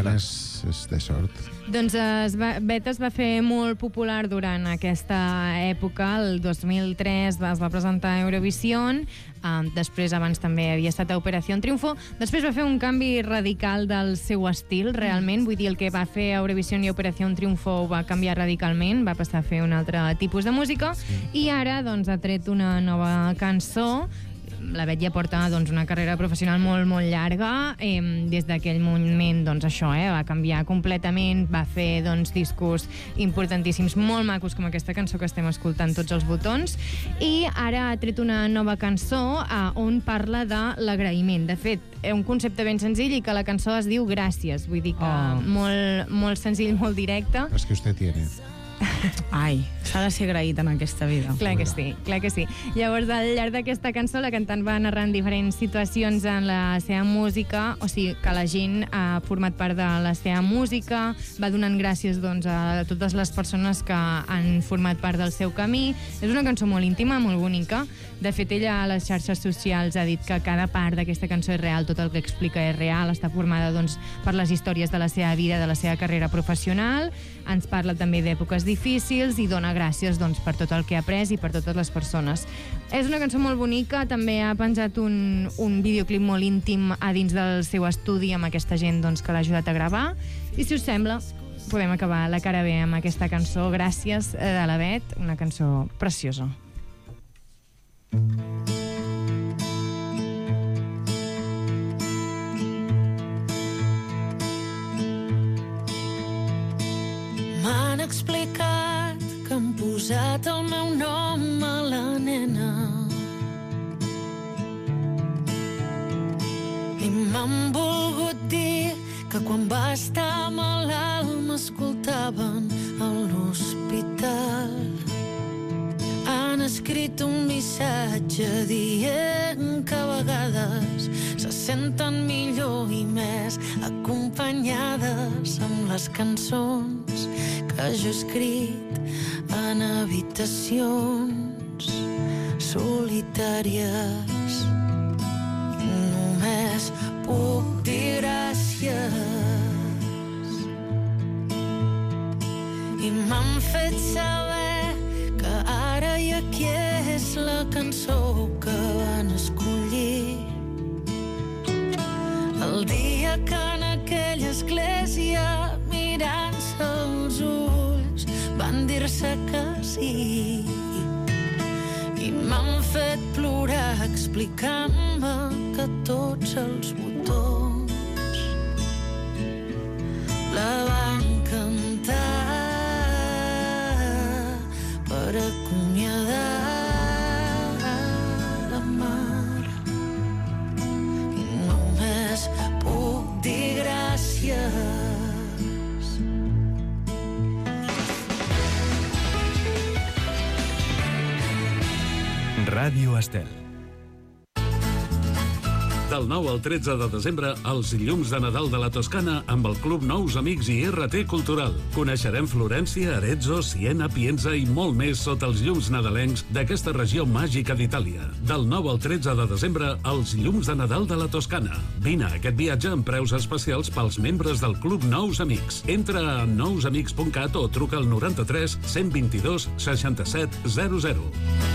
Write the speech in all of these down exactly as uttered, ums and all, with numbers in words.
Meva. és, és de sort. Doncs es va, Bet es va fer molt popular durant aquesta època, el dos mil tres es va presentar a Eurovision, um, després abans també havia estat a Operación Triunfo, després va fer un canvi radical del seu estil, realment, vull dir, el que va fer a Eurovision i Operación Triunfo va canviar radicalment, va passar a fer un altre tipus de música, i ara doncs ha tret una nova cançó. La Bet ja porta doncs, una carrera professional molt, molt llarga. Eh, des d'aquell moment, doncs, això, eh, va canviar completament, va fer doncs, discos importantíssims, molt macos, com aquesta cançó que estem escoltant, Tots els botons, i ara ha tret una nova cançó eh, on parla de l'agraïment. De fet, és un concepte ben senzill i que la cançó es diu Gràcies, vull dir que Oh. molt, molt senzill, molt directe. És que usted tiene. Ai, s'ha de ser agraït en aquesta vida. Clar que sí, clar que sí. Llavors, al llarg d'aquesta cançó, la cantant va narrant diferents situacions en la seva música, o sigui, que la gent ha format part de la seva música, va donant gràcies doncs, a totes les persones que han format part del seu camí. És una cançó molt íntima, molt bonica. De fet, ella a les xarxes socials ha dit que cada part d'aquesta cançó és real, tot el que explica és real, està formada doncs, per les històries de la seva vida, de la seva carrera professional, ens parla també d'èpoques difícils i dona gràcies doncs, per tot el que ha après i per totes les persones. És una cançó molt bonica, també ha penjat un, un videoclip molt íntim a dins del seu estudi amb aquesta gent doncs, que l'ha ajudat a gravar, i si us sembla podem acabar la cara bé amb aquesta cançó Gràcies de la Bet, una cançó preciosa. M'han explicat que han posat el meu nom a la nena i m'han volgut dir que quan va estar malalt m'escoltaven a l'hospital. Han escrit un missatge dient que a vegades se senten millor i més acompanyades amb les cançons que jo he escrit en habitacions solitàries. Només puc dir gràcies i m'han fet saber que ara i aquí és la cançó que van escollir. El dia que en aquella església, mirant-se als ulls, van dir-se que sí. I m'han fet plorar explicant-me que tots els botons la van cantar per acomiadar la mar. I només puc dir gràcies. Ràdio Estel. Del nou al tretze de desembre, els llums de Nadal de la Toscana amb el Club Nous Amics i R T Cultural. Coneixerem Florència, Arezzo, Siena, Pienza i molt més sota els llums nadalencs d'aquesta regió màgica d'Itàlia. Del nou al tretze de desembre, els llums de Nadal de la Toscana. Vine a aquest viatge amb preus especials pels membres del Club Nous Amics. Entra a nous amics punt cat o truca al noranta-tres cent vint-i-dos seixanta-set zero zero.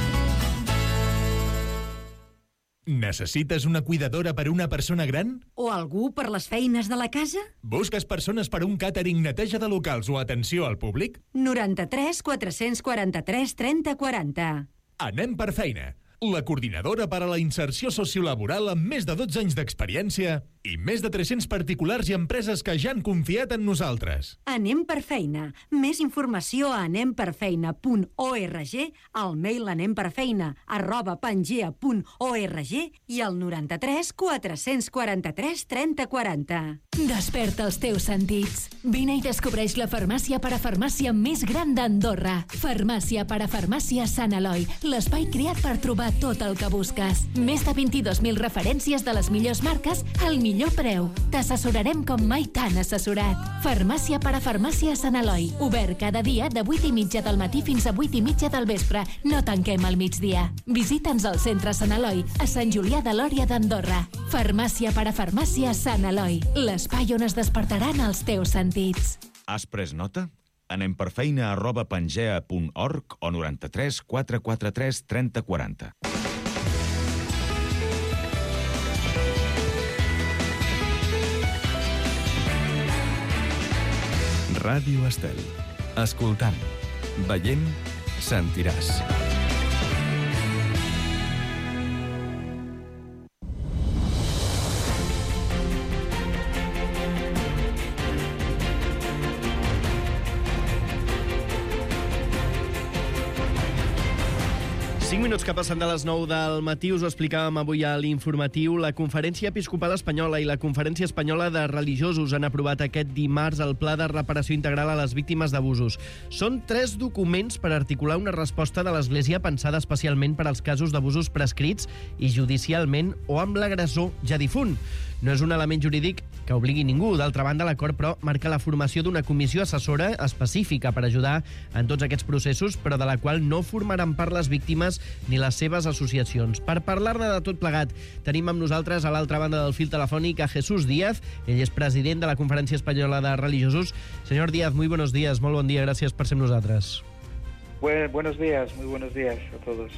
Necessites una cuidadora per a una persona gran? O algú per les feines de la casa? Busques persones per a un càtering, neteja de locals o atenció al públic? noranta-tres quatre-cents quaranta-tres trenta quaranta. Anem per feina. La coordinadora per a la inserció sociolaboral amb més de dotze anys d'experiència i més de tres-cents particulars i empreses que ja han confiat en nosaltres. Anem per feina. Més informació a anem per feina punt org, al mail anemperfeina arroba pangea punt org i al noranta-tres quatre-cents quaranta-tres trenta quaranta. Desperta els teus sentits. Vine i descobreix la farmàcia parafarmàcia més gran d'Andorra. Farmàcia parafarmàcia Sant Eloi, l'espai creat per trobar tot el que busques. Més de vint-i-dos mil referències de les millors marques al millor preu. T'assessorarem com mai t'han assessorat. Farmàcia per a Farmàcia Sant Eloi. Obert cada dia de vuit i mitja del matí fins a vuit i mitja del vespre. No tanquem al migdia. Visita'ns al centre Sant Eloi, a Sant Julià de Lòria d'Andorra. Farmàcia per a Farmàcia Sant Eloi. L'espai on es despertaran els teus sentits. Has pres nota? Anem per feina arroba pangea punt org o noranta-tres quatre quatre tres trenta quaranta. Ràdio Estel. Escoltant, veient, sentiràs. cinc minuts que passen de les nou del matí, us ho explicàvem avui a l'informatiu. La Conferència Episcopal Espanyola i la Conferència Espanyola de Religiosos han aprovat aquest dimarts el Pla de Reparació Integral a les Víctimes d'Abusos. Són tres documents per articular una resposta de l'Església pensada especialment per als casos d'abusos prescrits i judicialment o amb l'agressor ja difunt. No és un element jurídic que obligui ningú. D'altra banda, l'acord, però, marca la formació d'una comissió assessora específica per ajudar en tots aquests processos, però de la qual no formaran part les víctimes ni les seves associacions. Per parlar-ne de tot plegat, tenim amb nosaltres a l'altra banda del fil telefònic a Jesús Díaz. Ell és president de la Conferència Espanyola de Religiosos. Señor Díaz, muy buenos días, molt bon dia, gràcies per ser amb nosaltres. Buen, buenos días, muy buenos días a todos.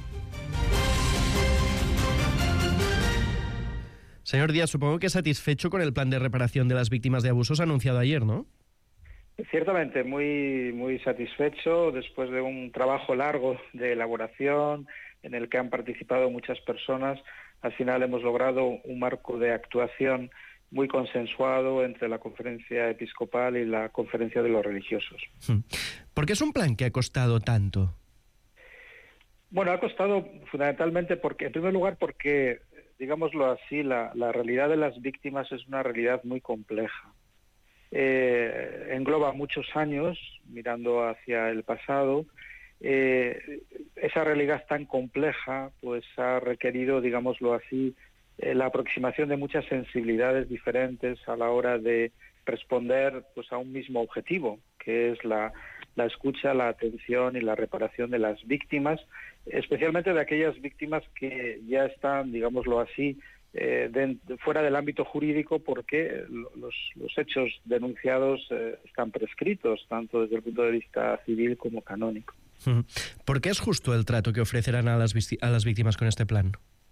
Señor Díaz, supongo que satisfecho con el plan de reparación de las víctimas de abusos anunciado ayer, ¿no? Ciertamente, muy, muy satisfecho después de un trabajo largo de elaboración en el que han participado muchas personas. Al final hemos logrado un marco de actuación muy consensuado entre la Conferencia Episcopal y la Conferencia de los Religiosos. ¿Por qué es un plan que ha costado tanto? Bueno, ha costado fundamentalmente porque, en primer lugar, porque, digámoslo así, la, la realidad de las víctimas es una realidad muy compleja. Eh, engloba muchos años, mirando hacia el pasado. Eh, esa realidad tan compleja pues ha requerido, digámoslo así, eh, la aproximación de muchas sensibilidades diferentes a la hora de responder pues a un mismo objetivo, que es la, la escucha, la atención y la reparación de las víctimas, especialmente de aquellas víctimas que ya están, digámoslo así, Eh, de, de, fuera del ámbito jurídico, porque los, los hechos denunciados eh, están prescritos, tanto desde el punto de vista civil como canónico. ¿Por qué es justo el trato que ofrecerán a las, a las víctimas con este plan?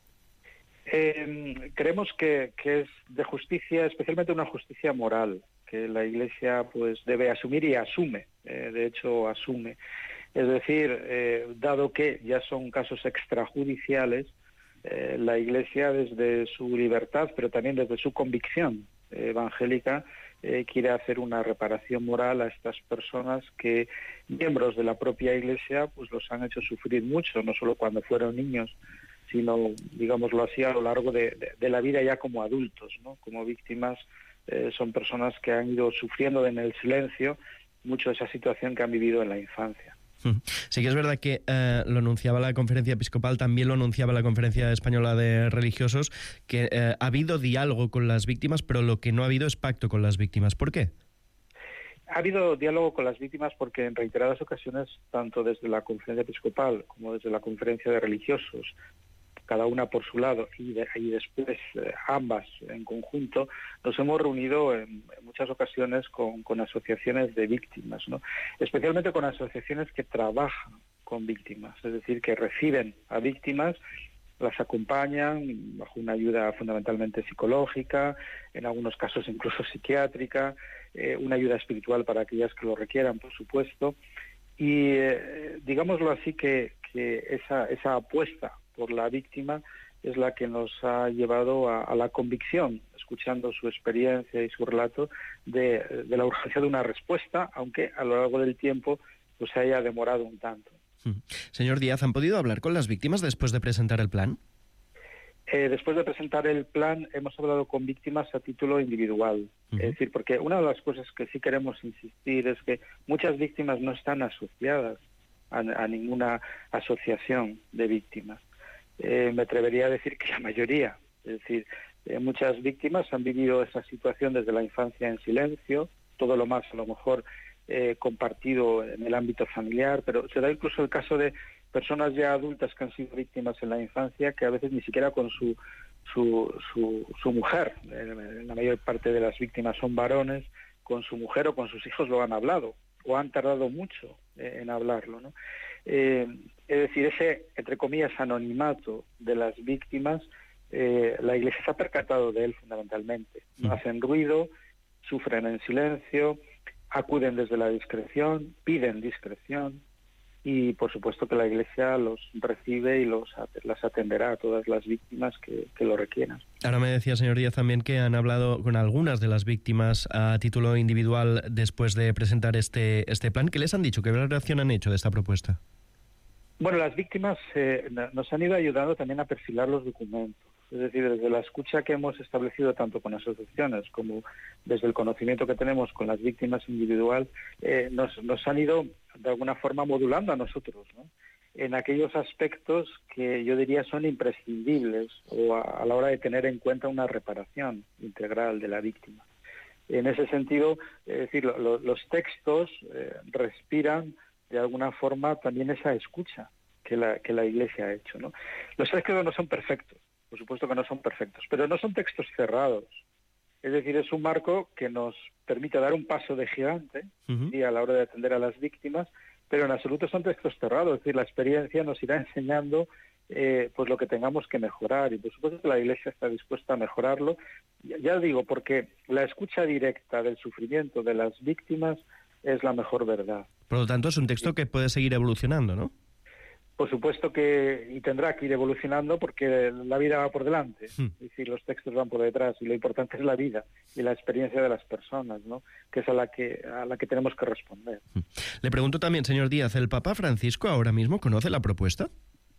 Eh, creemos que, que es de justicia, especialmente una justicia moral, que la Iglesia pues debe asumir y asume, eh, de hecho asume. Es decir, eh, dado que ya son casos extrajudiciales, Eh, la Iglesia, desde su libertad, pero también desde su convicción eh, evangélica, eh, quiere hacer una reparación moral a estas personas que, miembros de la propia Iglesia, pues los han hecho sufrir mucho, no solo cuando fueron niños, sino, digámoslo así, a lo largo de, de, de la vida ya como adultos, ¿no? Como víctimas, eh, son personas que han ido sufriendo en el silencio mucho esa situación que han vivido en la infancia. Sí que es verdad que eh, lo anunciaba la Conferencia Episcopal, también lo anunciaba la Conferencia Española de Religiosos, que eh, ha habido diálogo con las víctimas, pero lo que no ha habido es pacto con las víctimas. ¿Por qué? Ha habido diálogo con las víctimas porque en reiteradas ocasiones, tanto desde la Conferencia Episcopal como desde la Conferencia de Religiosos, cada una por su lado, y, de, y después eh, ambas en conjunto, nos hemos reunido en, en muchas ocasiones con, con asociaciones de víctimas, ¿no? Especialmente con asociaciones que trabajan con víctimas, es decir, que reciben a víctimas, las acompañan bajo una ayuda fundamentalmente psicológica, en algunos casos incluso psiquiátrica, eh, una ayuda espiritual para aquellas que lo requieran, por supuesto, y eh, digámoslo así que, que esa, esa apuesta por la víctima es la que nos ha llevado a, a la convicción, escuchando su experiencia y su relato, de, de la urgencia de una respuesta, aunque a lo largo del tiempo pues se haya demorado un tanto. Señor Díaz, ¿han podido hablar con las víctimas después de presentar el plan? Eh, después de presentar el plan hemos hablado con víctimas a título individual. Uh-huh. Es decir, porque una de las cosas que sí queremos insistir es que muchas víctimas no están asociadas a, a ninguna asociación de víctimas. Eh, me atrevería a decir que la mayoría, es decir, Eh, muchas víctimas han vivido esa situación desde la infancia en silencio, todo lo más a lo mejor eh, compartido en el ámbito familiar, pero se da incluso el caso de personas ya adultas que han sido víctimas en la infancia, que a veces ni siquiera con su su, su, su mujer, eh, la mayor parte de las víctimas son varones, con su mujer o con sus hijos lo han hablado, o han tardado mucho eh, en hablarlo, ¿no? Eh, es decir, ese, entre comillas, anonimato de las víctimas, eh, la Iglesia se ha percatado de él fundamentalmente. No hacen ruido, sufren en silencio, acuden desde la discreción, piden discreción, y por supuesto que la Iglesia los recibe y los las atenderá a todas las víctimas que, que lo requieran. Ahora me decía, señor Díaz, también que han hablado con algunas de las víctimas a título individual después de presentar este, este plan. ¿Qué les han dicho? ¿Qué valoración han hecho de esta propuesta? Bueno, las víctimas eh, nos han ido ayudando también a perfilar los documentos. Es decir, desde la escucha que hemos establecido tanto con asociaciones como desde el conocimiento que tenemos con las víctimas individual, eh, nos, nos han ido de alguna forma modulando a nosotros, ¿no?, en aquellos aspectos que yo diría son imprescindibles o a, a la hora de tener en cuenta una reparación integral de la víctima. En ese sentido, es decir, lo, lo, los textos eh, respiran de alguna forma también esa escucha que la, que la Iglesia ha hecho, ¿no? Los textos no son perfectos. Por supuesto que no son perfectos, pero no son textos cerrados. Es decir, es un marco que nos permite dar un paso de gigante uh-huh. y a la hora de atender a las víctimas, pero en absoluto son textos cerrados. Es decir, la experiencia nos irá enseñando eh, pues lo que tengamos que mejorar, y por supuesto que la Iglesia está dispuesta a mejorarlo. Ya, ya digo, porque la escucha directa del sufrimiento de las víctimas es la mejor verdad. Por lo tanto, es un texto que puede seguir evolucionando, ¿no? Por supuesto que, y tendrá que ir evolucionando porque la vida va por delante, sí. Es decir, los textos van por detrás, y lo importante es la vida y la experiencia de las personas, ¿no?, que es a la que, a la que tenemos que responder. Le pregunto también, señor Díaz, ¿el Papa Francisco ahora mismo conoce la propuesta?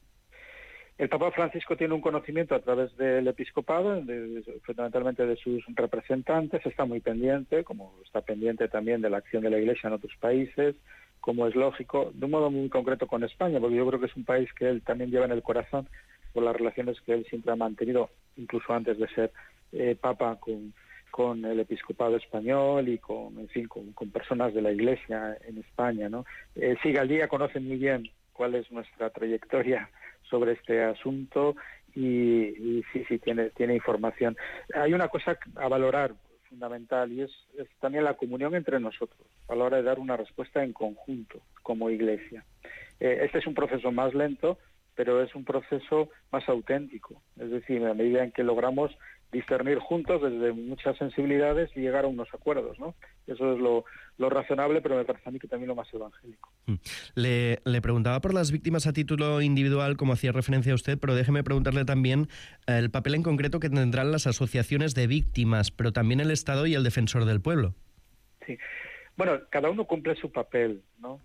El Papa Francisco tiene un conocimiento a través del episcopado, de, de, fundamentalmente de sus representantes, está muy pendiente, como está pendiente también de la acción de la Iglesia en otros países, como es lógico, de un modo muy concreto con España, porque yo creo que es un país que él también lleva en el corazón por las relaciones que él siempre ha mantenido, incluso antes de ser eh, Papa, con, con el episcopado español y con, en fin, con, con personas de la Iglesia en España, ¿no? Eh, sí, Galdía conoce muy bien cuál es nuestra trayectoria sobre este asunto y, y sí, sí, tiene, tiene información. Hay una cosa a valorar fundamental, y es, es también la comunión entre nosotros a la hora de dar una respuesta en conjunto como Iglesia. Eh, este es un proceso más lento, pero es un proceso más auténtico, es decir, a medida en que logramos discernir juntos desde muchas sensibilidades y llegar a unos acuerdos, ¿no? Eso es lo, lo razonable, pero me parece a mí que también lo más evangélico. Le, le preguntaba por las víctimas a título individual, como hacía referencia usted, pero déjeme preguntarle también eh, el papel en concreto que tendrán las asociaciones de víctimas, pero también el Estado y el Defensor del Pueblo. Sí. Bueno, cada uno cumple su papel, ¿no?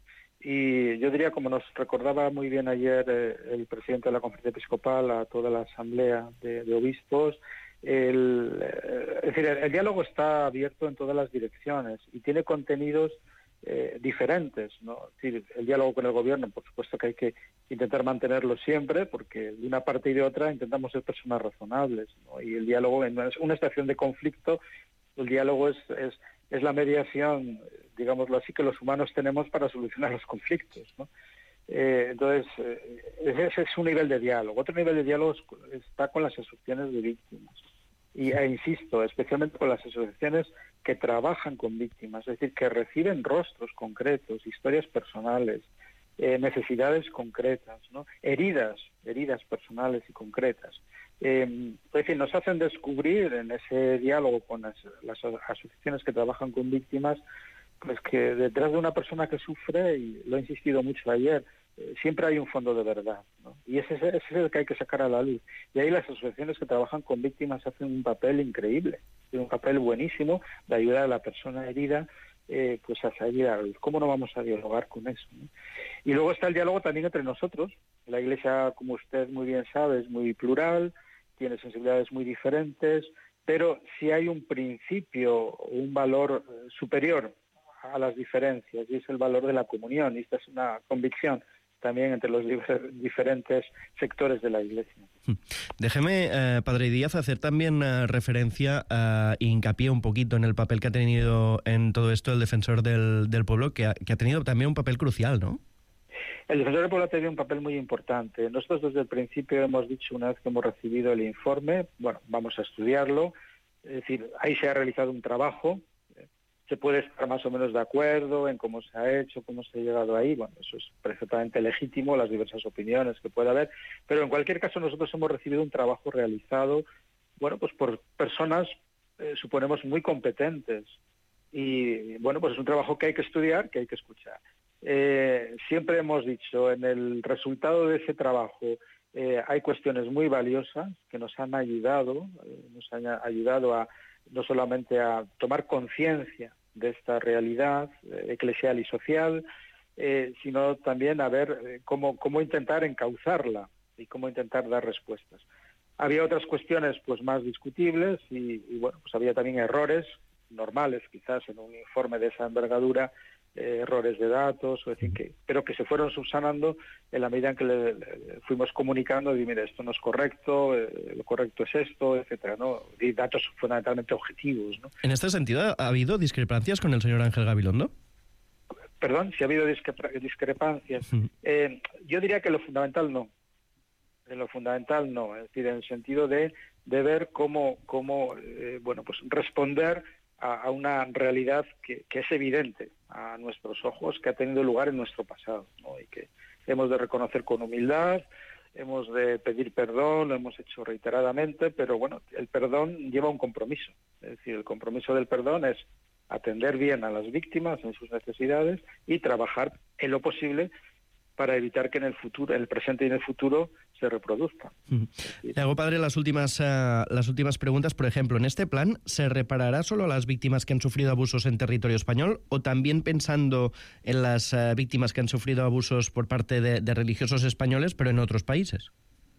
Y yo diría, como nos recordaba muy bien ayer eh, el presidente de la Conferencia Episcopal a toda la Asamblea de, de Obispos, el, eh, es decir, el, el diálogo está abierto en todas las direcciones y tiene contenidos eh, diferentes, ¿no? Es decir, el diálogo con el gobierno, por supuesto que hay que intentar mantenerlo siempre, porque de una parte y de otra intentamos ser personas razonables, ¿no? Y el diálogo en una situación de conflicto, el diálogo es, es, es la mediación, digámoslo así, que los humanos tenemos para solucionar los conflictos, ¿no? Eh, entonces, eh, ese es un nivel de diálogo. Otro nivel de diálogo está con las asociaciones de víctimas. Y, e insisto, especialmente con las asociaciones que trabajan con víctimas, es decir, que reciben rostros concretos, historias personales, eh, necesidades concretas, ¿no? Heridas, heridas personales y concretas. Eh, es decir, nos hacen descubrir en ese diálogo con las, las asociaciones que trabajan con víctimas, pues que detrás de una persona que sufre, y lo he insistido mucho ayer, eh, siempre hay un fondo de verdad, ¿no? Y ese, ese es el que hay que sacar a la luz. Y ahí las asociaciones que trabajan con víctimas hacen un papel increíble, un papel buenísimo de ayudar a la persona herida eh, pues a salir a la luz. ¿Cómo no vamos a dialogar con eso, ¿no? Y luego está el diálogo también entre nosotros. La Iglesia, como usted muy bien sabe, es muy plural, tiene sensibilidades muy diferentes, pero si hay un principio, un valor eh, superior a las diferencias, y es el valor de la comunión, y esta es una convicción también entre los diferentes sectores de la Iglesia. Déjeme, eh, Padre Díaz, hacer también eh, referencia e uh, hincapié un poquito en el papel que ha tenido en todo esto el defensor del, del pueblo, que ha, que ha tenido también un papel crucial, ¿no? El defensor del pueblo ha tenido un papel muy importante. Nosotros desde el principio hemos dicho, una vez que hemos recibido el informe, bueno, vamos a estudiarlo, es decir, ahí se ha realizado un trabajo, se puede estar más o menos de acuerdo en cómo se ha hecho, cómo se ha llegado ahí, bueno, eso es perfectamente legítimo, las diversas opiniones que pueda haber, pero en cualquier caso nosotros hemos recibido un trabajo realizado, bueno, pues por personas, eh, suponemos, muy competentes, y bueno, pues es un trabajo que hay que estudiar, que hay que escuchar. Eh, siempre hemos dicho, en el resultado de ese trabajo eh, hay cuestiones muy valiosas que nos han ayudado, eh, nos han ayudado a no solamente a tomar conciencia de esta realidad eh, eclesial y social, eh, sino también a ver eh, cómo, cómo intentar encauzarla y cómo intentar dar respuestas. Había otras cuestiones pues más discutibles y, y bueno, pues había también errores normales quizás en un informe de esa envergadura, eh, errores de datos, es decir, que, pero que se fueron subsanando en la medida en que le, le fuimos comunicando, y mire, esto no es correcto, eh, lo correcto es esto, etcétera, ¿no? Y datos fundamentalmente objetivos, ¿no? En este sentido, ¿ha habido discrepancias con el señor Ángel Gabilondo? Perdón, si ha habido discre- discrepancias. Sí. Eh, yo diría que lo fundamental no. En lo fundamental no, es decir, en el sentido de, de ver cómo, cómo eh, bueno, pues responder a una realidad que, que es evidente a nuestros ojos, que ha tenido lugar en nuestro pasado, ¿no? Y que hemos de reconocer con humildad, hemos de pedir perdón, lo hemos hecho reiteradamente, pero bueno, el perdón lleva un compromiso. Es decir, el compromiso del perdón es atender bien a las víctimas en sus necesidades y trabajar en lo posible para evitar que en el futuro, en el presente y en el futuro se reproduzca. Mm. Le hago, padre, las últimas, uh, las últimas preguntas. Por ejemplo, ¿en este plan se reparará solo a las víctimas que han sufrido abusos en territorio español o también pensando en las uh, víctimas que han sufrido abusos por parte de, de religiosos españoles, pero en otros países?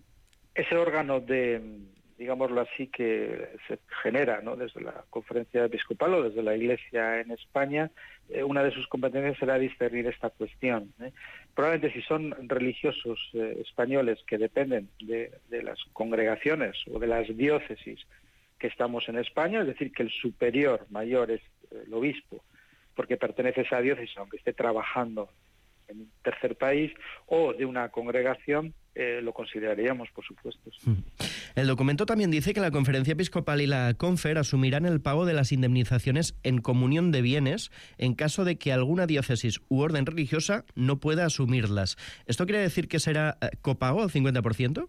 Ese órgano de, digámoslo así, que se genera, ¿no?, desde la Conferencia Episcopal o desde la Iglesia en España, eh, una de sus competencias será discernir esta cuestión, ¿eh? Probablemente si son religiosos eh, españoles que dependen de, de las congregaciones o de las diócesis que estamos en España, es decir, que el superior mayor es eh, el obispo, porque pertenece a esa diócesis, aunque esté trabajando en un tercer país, o de una congregación, eh, lo consideraríamos, por supuesto. El documento también dice que la Conferencia Episcopal y la Confer asumirán el pago de las indemnizaciones en comunión de bienes en caso de que alguna diócesis u orden religiosa no pueda asumirlas. ¿Esto quiere decir que será eh, copago al cincuenta por ciento?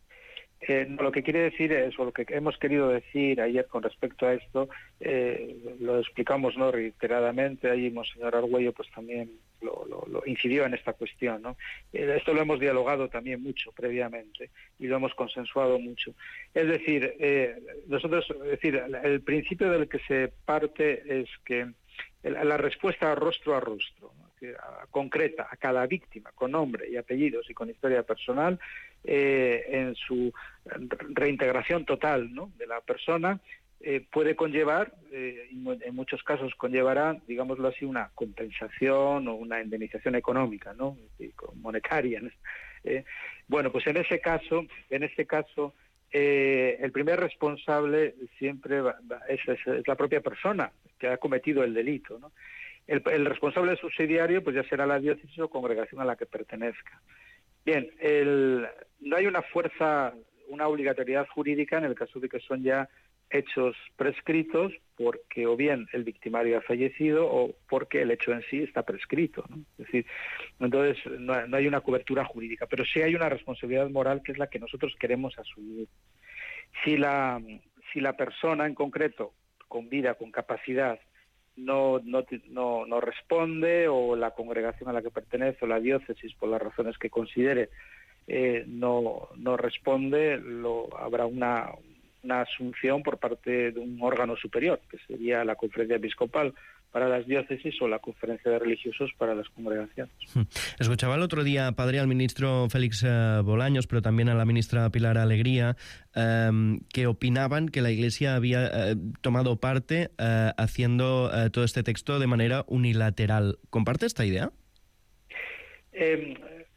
Eh, lo que quiere decir es, o lo que hemos querido decir ayer con respecto a esto, eh, lo explicamos, ¿no?, reiteradamente, ahí Monseñor Argüello pues también lo, lo, lo incidió en esta cuestión, ¿no? Eh, esto lo hemos dialogado también mucho previamente y lo hemos consensuado mucho. Es decir, eh, nosotros, es decir, el principio del que se parte es que la respuesta rostro a rostro, ¿no?, concreta a cada víctima, con nombre y apellidos y con historia personal, eh, en su reintegración total, ¿no?, de la persona, eh, puede conllevar, eh, en muchos casos conllevará, digámoslo así, una compensación o una indemnización económica, ¿no?, monetaria, ¿no? Eh, bueno, pues en ese caso, en este caso, eh, el primer responsable siempre va, va, es, es, es la propia persona que ha cometido el delito, ¿no? El, el responsable subsidiario pues ya será la diócesis o congregación a la que pertenezca. Bien, el, no hay una fuerza, una obligatoriedad jurídica en el caso de que son ya hechos prescritos, porque o bien el victimario ha fallecido o porque el hecho en sí está prescrito, ¿no? Es decir, entonces no, no hay una cobertura jurídica, pero sí hay una responsabilidad moral que es la que nosotros queremos asumir. Si la, si la persona en concreto, con vida, con capacidad, No, no, no, no responde, o la congregación a la que pertenece o la diócesis, por las razones que considere, eh, no, no responde, lo, habrá una, una asunción por parte de un órgano superior, que sería la Conferencia Episcopal para las diócesis o la Conferencia de Religiosos para las congregaciones. Escuchaba el otro día, padre, al ministro Félix eh, Bolaños, pero también a la ministra Pilar Alegría, eh, que opinaban que la Iglesia había eh, tomado parte eh, haciendo eh, todo este texto de manera unilateral. ¿Comparte esta idea? Eh,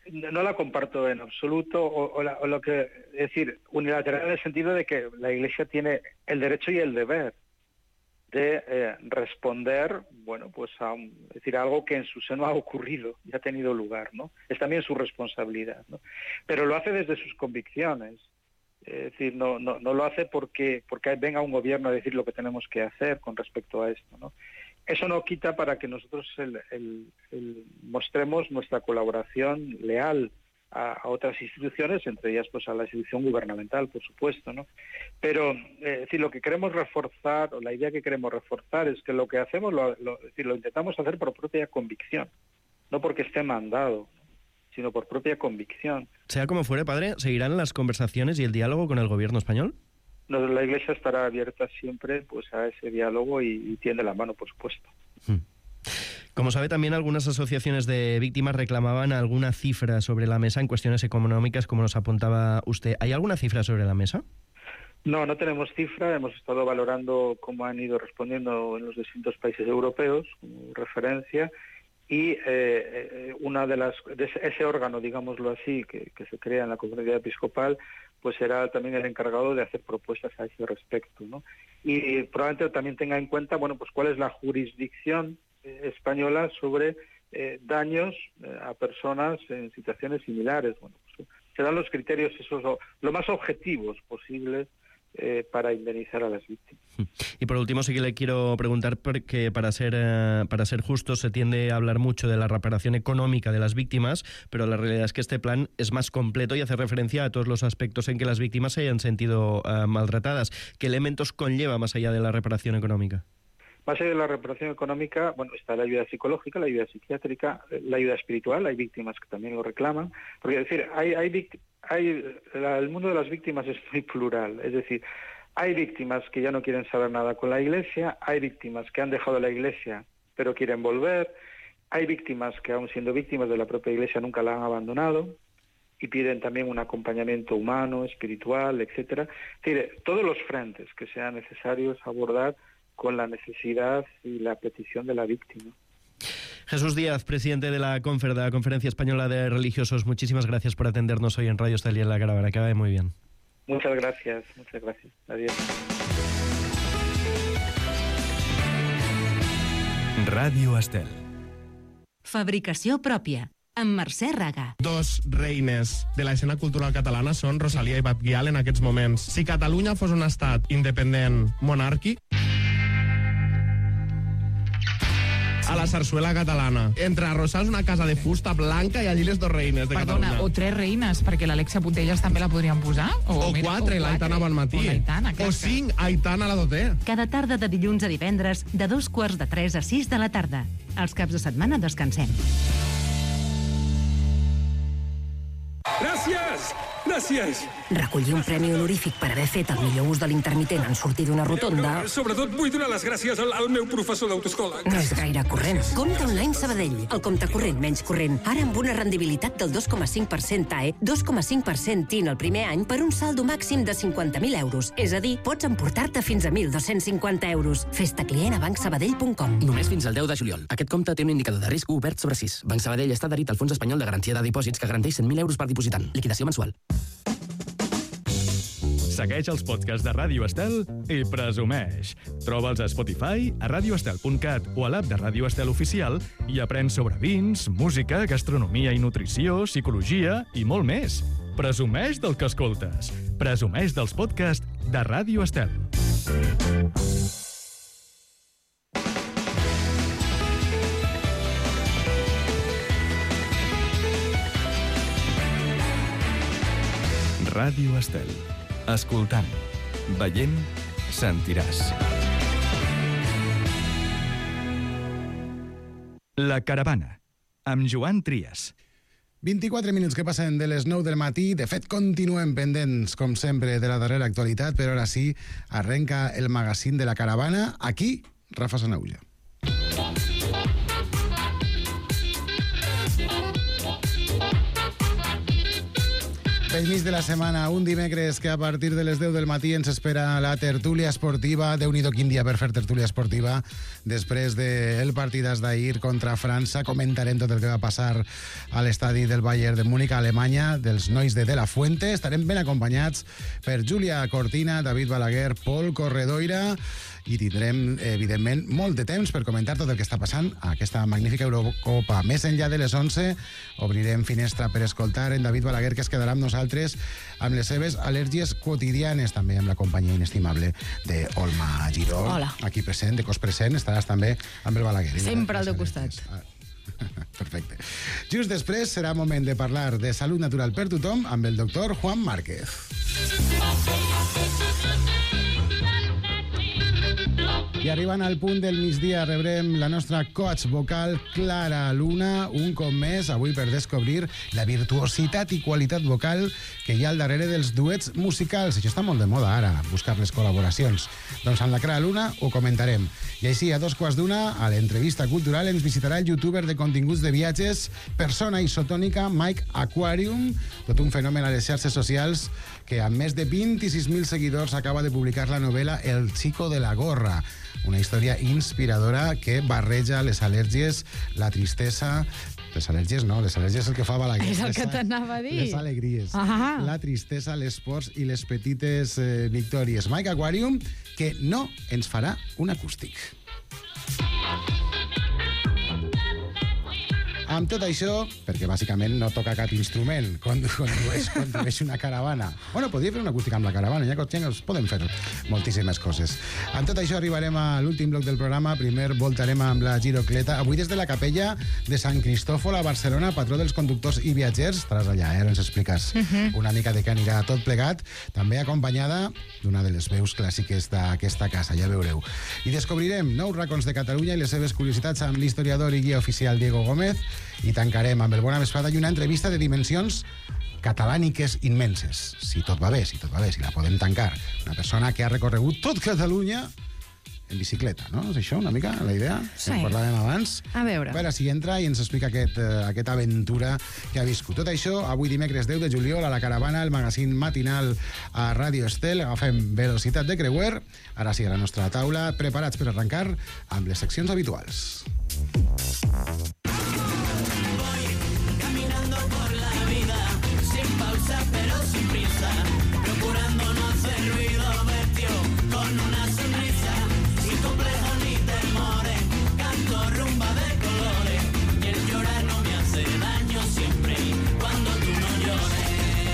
No la comparto en absoluto, o, o, la, o lo que es decir, unilateral en el sentido de que la Iglesia tiene el derecho y el deber de eh, responder, bueno, pues a un, es decir, algo que en su seno ha ocurrido y ha tenido lugar, ¿no? Es también su responsabilidad, ¿no? Pero lo hace desde sus convicciones, es decir, no, no, no lo hace porque, porque venga un gobierno a decir lo que tenemos que hacer con respecto a esto, ¿no? Eso no quita para que nosotros el, el, el mostremos nuestra colaboración leal a, a otras instituciones, entre ellas pues a la institución gubernamental, por supuesto, ¿no? Pero eh, es decir, lo que queremos reforzar, o la idea que queremos reforzar, es que lo que hacemos lo, lo, es decir, lo intentamos hacer por propia convicción, no porque esté mandado, sino por propia convicción. Sea como fuere, padre, ¿seguirán las conversaciones y el diálogo con el gobierno español? No, la Iglesia estará abierta siempre pues a ese diálogo y, y tiende la mano, por supuesto. Hmm. Como sabe, también algunas asociaciones de víctimas reclamaban alguna cifra sobre la mesa en cuestiones económicas, como nos apuntaba usted. ¿Hay alguna cifra sobre la mesa? No, no tenemos cifra. Hemos estado valorando cómo han ido respondiendo en los distintos países europeos, como referencia, y eh, eh, una de las de ese órgano, digámoslo así, que, que se crea en la Conferencia Episcopal, pues será también el encargado de hacer propuestas a ese respecto, ¿no? Y probablemente también tenga en cuenta, bueno, pues cuál es la jurisdicción eh, española sobre eh, daños eh, a personas en situaciones similares. Bueno, pues serán los criterios esos lo, lo más objetivos posibles eh, para indemnizar a las víctimas. Y por último sí que le quiero preguntar, porque para ser, eh, para ser justo se tiende a hablar mucho de la reparación económica de las víctimas, pero la realidad es que este plan es más completo y hace referencia a todos los aspectos en que las víctimas se hayan sentido eh, maltratadas. ¿Qué elementos conlleva más allá de la reparación económica? Más allá de la reparación económica, bueno, está la ayuda psicológica, la ayuda psiquiátrica, la ayuda espiritual. Hay víctimas que también lo reclaman, porque es decir, hay, hay, vict- hay la, el mundo de las víctimas es muy plural, es decir, hay víctimas que ya no quieren saber nada con la Iglesia, hay víctimas que han dejado la Iglesia pero quieren volver, hay víctimas que aun siendo víctimas de la propia Iglesia nunca la han abandonado y piden también un acompañamiento humano, espiritual, etcétera. Es decir, todos los frentes que sean necesarios abordar con la necesidad y la petición de la víctima. Jesús Díaz, presidente de la Confer, de la Conferencia Española de Religiosos, muchísimas gracias por atendernos hoy en Radio Estel y en La Caravana. Que vaya muy bien. Muchas gracias, muchas gracias. Adiós. Ràdio Estel. Fabricació pròpia, amb Mercè Raga. Dos reines de l'escena cultural catalana són Rosalia i Batguial en aquests moments. Si Catalunya fos un estat independent monàrquic, a la sarsuela catalana. Entre arrossars una casa de fusta blanca i allí les dos reines de Perdona, Catalunya. o tres reines, perquè l'Alexa Putellas també la podríem posar. O, O mira, quatre, o l'Aitana Bonmatí. O l'Aitana, O cinc, Aitana la Doté. Cada tarda de dilluns a divendres, de dos quarts de tres a sis de la tarda. Els caps de setmana descansem. Gràcies! Gràcies! Recollir un premi honorífic per haver fet el millor ús de l'intermitent en sortir d'una rotonda... No, sobretot vull donar les gràcies al, al meu professor d'autoescola. No és gaire corrent. Compte Online Sabadell, el compte corrent menys corrent. Ara amb una rendibilitat del dos coma cinc per cent T A E, dos coma cinc per cent T I N el primer any per un saldo màxim de cinquanta mil euros. És a dir, pots emportar-te fins a mil dos-cents cinquanta euros. Fes-te client a banc sabadell punt com. Només fins al deu de juliol. Aquest compte té un indicador de risc obert sobre sis. Banc Sabadell està adherit al Fons Espanyol de Garantia de Dipòsits que garanteix cent mil euros per dipositant. Liquidació mensual. Segueix els podcasts de Ràdio Estel i presumeix. Troba'ls a Spotify, a radioestel punt cat o a l'app de Ràdio Estel Oficial i aprèn sobre vins, música, gastronomia i nutrició, psicologia i molt més. Presumeix del que escoltes. Presumeix dels podcasts de Ràdio Estel. Ràdio Estel. Escoltant, veient, sentiràs. La Caravana, amb Joan Trias. vint-i-quatre minuts que passen de les nou del matí. De fet, continuem pendents, com sempre, de la darrera actualitat, però ara sí, arrenca el magazín de La Caravana. Aquí, Rafa Sanaulla. Pel mig de la setmana, un dimecres que a partir de les deu del matí ens espera la tertúlia esportiva. Déu-n'hi-do quin dia per fer tertúlia esportiva. Després del partidàs d'ahir contra França, comentarem tot el que va passar a l'estadi del Bayern de Múnich, a Alemanya, dels nois de De La Fuente. Estarem ben acompanyats per Júlia Cortina, David Balaguer, Pol Corredoira, i tindrem, evidentment, molt de temps per comentar tot el que està passant a aquesta magnífica Eurocopa. Més enllà de les onze, obrirem finestra per escoltar en David Balaguer, que es quedarà amb nosaltres amb les seves al·lèrgies quotidianes, també amb la companyia inestimable de Olma Giró. Hola. Aquí present, de cos present, estaràs també amb el Balaguer. Sempre al teu costat. Perfecte. Just després serà moment de parlar de salut natural per tothom amb el doctor Juan Márquez. I arribant al punt del migdia rebrem la nostra coach vocal Clara Luna, un cop més, avui per descobrir la virtuositat i qualitat vocal que hi ha al darrere dels duets musicals. Això està molt de moda ara, buscar les col·laboracions. Doncs amb la Clara Luna ho comentarem. I així, a dos quarts d'una, a l'entrevista cultural ens visitarà el youtuber de continguts de viatges, persona isotònica Mike Aquarium, tot un fenomen a les xarxes socials que amb més de vint-i-sis mil seguidors acaba de publicar la novel·la El chico de la gorra, una història inspiradora que barreja les al·lèrgies, la tristesa... Les al·lèrgies no, les al·lèrgies és el que fa Balaguer. És el que t'anava a dir. Les alegries. Ah. La tristesa, l'esforç i les petites eh, victòries. Mike Aquarium, que no ens farà un acústic. Amb tot això, perquè bàsicament no toca cap instrument, condueix, condueix una caravana. Bueno, podria fer una acústica amb la caravana, ja que els podem fer moltíssimes coses. Amb tot això arribarem a l'últim bloc del programa. Primer voltarem amb la girocleta, avui des de la capella de Sant Cristòfol a Barcelona, patró dels conductors i viatgers. Estaràs allà, eh? Ens expliques uh-huh. una mica de què anirà tot plegat, també acompanyada d'una de les veus clàssiques d'aquesta casa, ja veureu. I descobrirem nous racons de Catalunya i les seves curiositats amb l'historiador i guia oficial Diego Gómez. I tancarem amb el Bona Vesprada i una entrevista de dimensions catalàniques immenses. Si tot va bé, si tot va bé, si la podem tancar. Una persona que ha recorregut tot Catalunya en bicicleta, no? És això una mica la idea? Sí. En parlàvem abans. A veure. A veure si entra i ens explica aquest, uh, aquesta aventura que ha viscut. Tot això, avui dimecres deu de juliol, a la Caravana, el magazín matinal a Ràdio Estel. Agafem velocitat de creuer. Ara sí, a la nostra taula, preparats per arrencar amb les seccions habituals. Pero sin prisa, procurando no hacer ruido, vestido con una sonrisa, sin complejos ni temores, canto rumba de colores, y el llorar no me hace daño siempre, cuando tú no llores,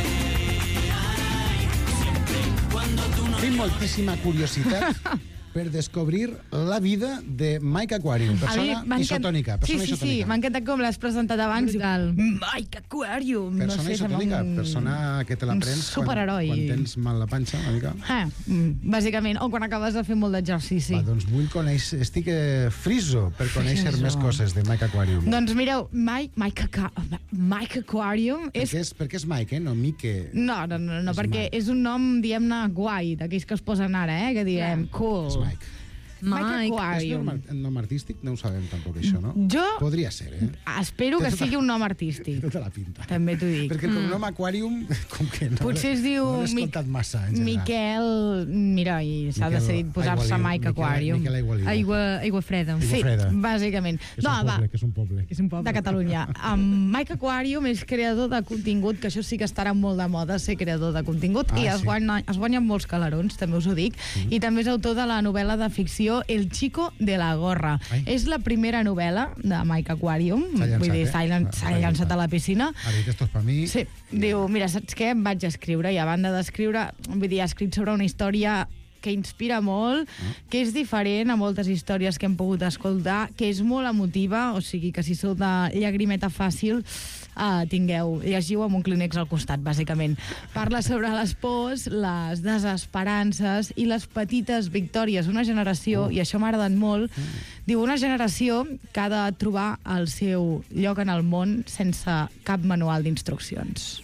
ay, siempre, cuando tú no llores. Tinc moltíssima curiositat per descobrir la vida de Mike Aquarium, persona isotònica. Persona sí, sí, isotònica. sí, m'ha encantat com l'has presentat abans. El Mike Aquarium. Persona no sé, isotònica, un... persona que te la prens quan, superheroi. quan tens mal la panxa, una mica. Ah, bàsicament, o quan acabes de fer molt d'exercici. Va, doncs vull conèixer, estic eh, friso per conèixer Friso. més coses de Mike Aquarium. Doncs mireu, Mike, Mike, Aqua- Mike Aquarium és... Perquè és, perquè és Mike, eh? No Mike. No, no, no, no És perquè Mike. és un nom, diguem-ne, guai, d'aquells que es posen ara, eh? Que diem, cool. És Mike. Mike És Aquarium. nom, nom artístic? No ho sabem tampoc, això, no? Jo Podria ser, eh? espero que Té tota- sigui un nom artístic. Tota la pinta. També t'ho dic. Perquè el cognom Aquarium, com que no, Potser es diu no l'he Mi- escoltat massa, en general. Miquel... Mira, i s'ha Miquel decidit posar-se Aigualiu, Mike Miquel- Aquarium. Miquel Aigualiu. Aigua, aigua freda. Aigua Sí, freda. bàsicament. Que és No, un va, poble, que és un poble. És un poble. de Catalunya. Um, Mike Aquarium és creador de contingut, que això sí que estarà molt de moda, ser creador de contingut, Ah, i es, sí. guanya, es guanya molts calarons, també us ho dic, Mm. i també és autor de la novel·la de ficció El chico de la gorra. Ai. És la primera novel·la de Mike Aquarium, S'ha llançat, vull dir, eh? s'ha llan- S'ha s'ha llançat a la piscina. Ha dit, esto es pa mi. Sí, diu, mira, saps què? Em vaig escriure, i a banda d'escriure, vull dir, ha escrit sobre una història que inspira molt, que és diferent a moltes històries que hem pogut escoltar, que és molt emotiva, o sigui que si sou de llagrimeta fàcil, uh, tingueu, llegiu amb un clínex al costat, bàsicament. Parla sobre les pors, les desesperances i les petites victòries. Una generació, i això m'ha agradat molt, diu, una generació que ha de trobar el seu lloc en el món sense cap manual d'instruccions.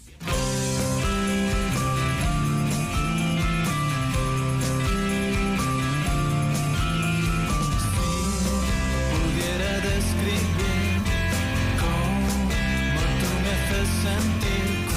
Pudiera describir cómo tú me haces sentir cuando I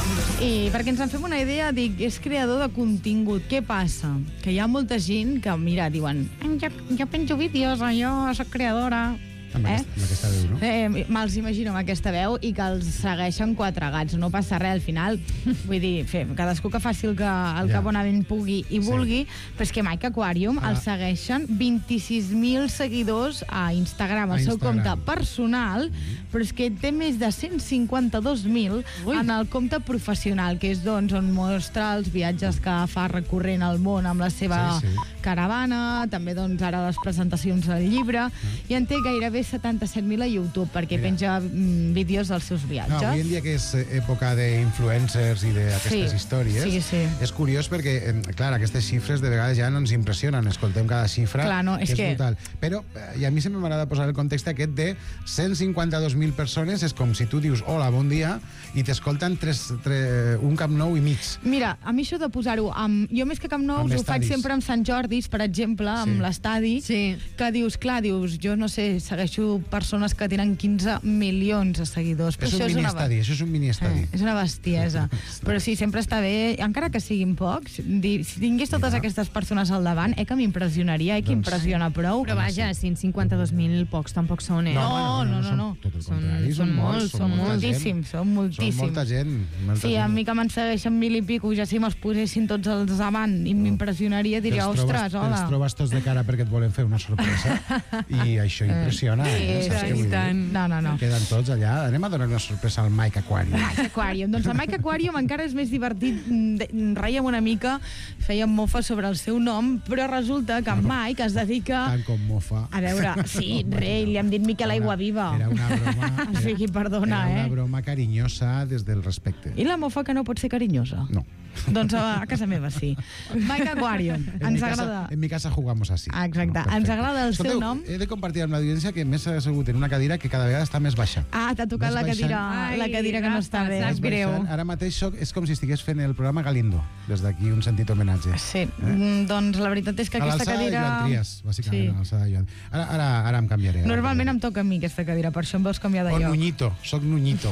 I perquè ens en fem una idea, dic, és creador de contingut. Què passa? Que hi ha molta gent que, mira, diuen jo, jo penjo vídeos, jo soc creadora. Amb, eh? aquesta, amb aquesta veu, no? Eh, Me'ls imagino amb aquesta veu i que els segueixen quatre gats. No passa res, al final. Vull dir, fe, cadascú que faci el que, el Ja. que bonament pugui i vulgui, sí. Però és que Mike Aquarium Ah. el segueixen vint-i-sis mil seguidors a Instagram, al A seu Instagram. compte personal, però és que té més de cent cinquanta-dos mil en el compte professional, que és doncs, on mostra els viatges que fa recorrent al món amb la seva Sí, sí. caravana, també doncs, ara les presentacions del llibre, i en té gairebé setanta-set mil a YouTube, perquè Mira. penja mm, vídeos dels seus No, viatges. avui en dia que és època d'influencers i d'aquestes Sí, històries, sí, sí. és curiós perquè, eh, clar, aquestes xifres de vegades ja no ens impressionen, escoltem cada xifra, Clar, no, que és és que- brutal. Però, eh, i a mi sempre m'agrada posar el context aquest de cent cinquanta-dos mil persones, és com si tu dius hola, bon dia, i t'escolten tres, tres, un Camp Nou i mig. Mira, a mi això de posar-ho amb... Jo més que Camp Nou Amb ho faig estadis. sempre amb Sant Jordis, per exemple, amb Sí. l'estadi, Sí. que dius, clar, dius, jo no sé, segueixo persones que tenen quinze milions de seguidors. Però És un això és una... mini-estadi, això és un mini-estadi. Eh, és una bestiesa. Però sí, sempre està bé, encara que siguin pocs, dir, si tingués totes aquestes persones al davant, eh, que m'impressionaria, eh, que Doncs- impressiona prou. Però vaja, cent cinquanta-dos mil pocs tampoc són, eh? No, no, no, són no. Tot el Són- contrari, són molts, són molta moltíssims, gent. són moltíssims. Són molta gent. Molta Sí, gent. a mi que me'n segueixen mil i pico, ja si me'ls posessin tots els davant i m'impressionaria, diria, Te'ls ostres, trobes, hola. Te'ls trobes tots de cara perquè et volen fer una sorpresa i això impressiona. Sí, eh? Saps què vull dir? tant. No, no, no. Queden tots allà. Anem a donar una sorpresa al Mike Aquarium. Mike Aquarium. Doncs el Mike Aquarium encara és més divertit. De- Rèiem una mica, fèiem mofa sobre el seu nom, però resulta que en Mike es dedica... Tant com mofa. A veure, sí, rei, li hem dit Miquel Aiguaviva. Era una broma... O sigui, perdona, era una eh? broma carinyosa des del respecte. I la mofa que no pot ser carinyosa? No. Doncs a, a casa meva sí. Mike Aquarium. En mi Ens casa, agrada... en mi casa jugamos así. Ah, exacte. perfecte. Ens agrada el Escolteu, seu nom. he de compartir amb l'audiència que m'he assegut en una cadira que cada vegada està més baixa. Ah, t'ha tocat Ves la baixant. cadira, la cadira que no està bé. Sap greu. Ara mateix soc, és com si estigués fent el programa Galindo, des d'aquí un sentit homenatge. Sí, eh? doncs la veritat és que A aquesta l'alçada cadira... de Joan Trias, bàsicament, Sí. a l'alçada de Joan. Ara, ara, ara em canviaré. Ara Normalment em toca a mi aquesta cadira, per això em veus canviar de O lloc. Nuñito, soc Nuñito.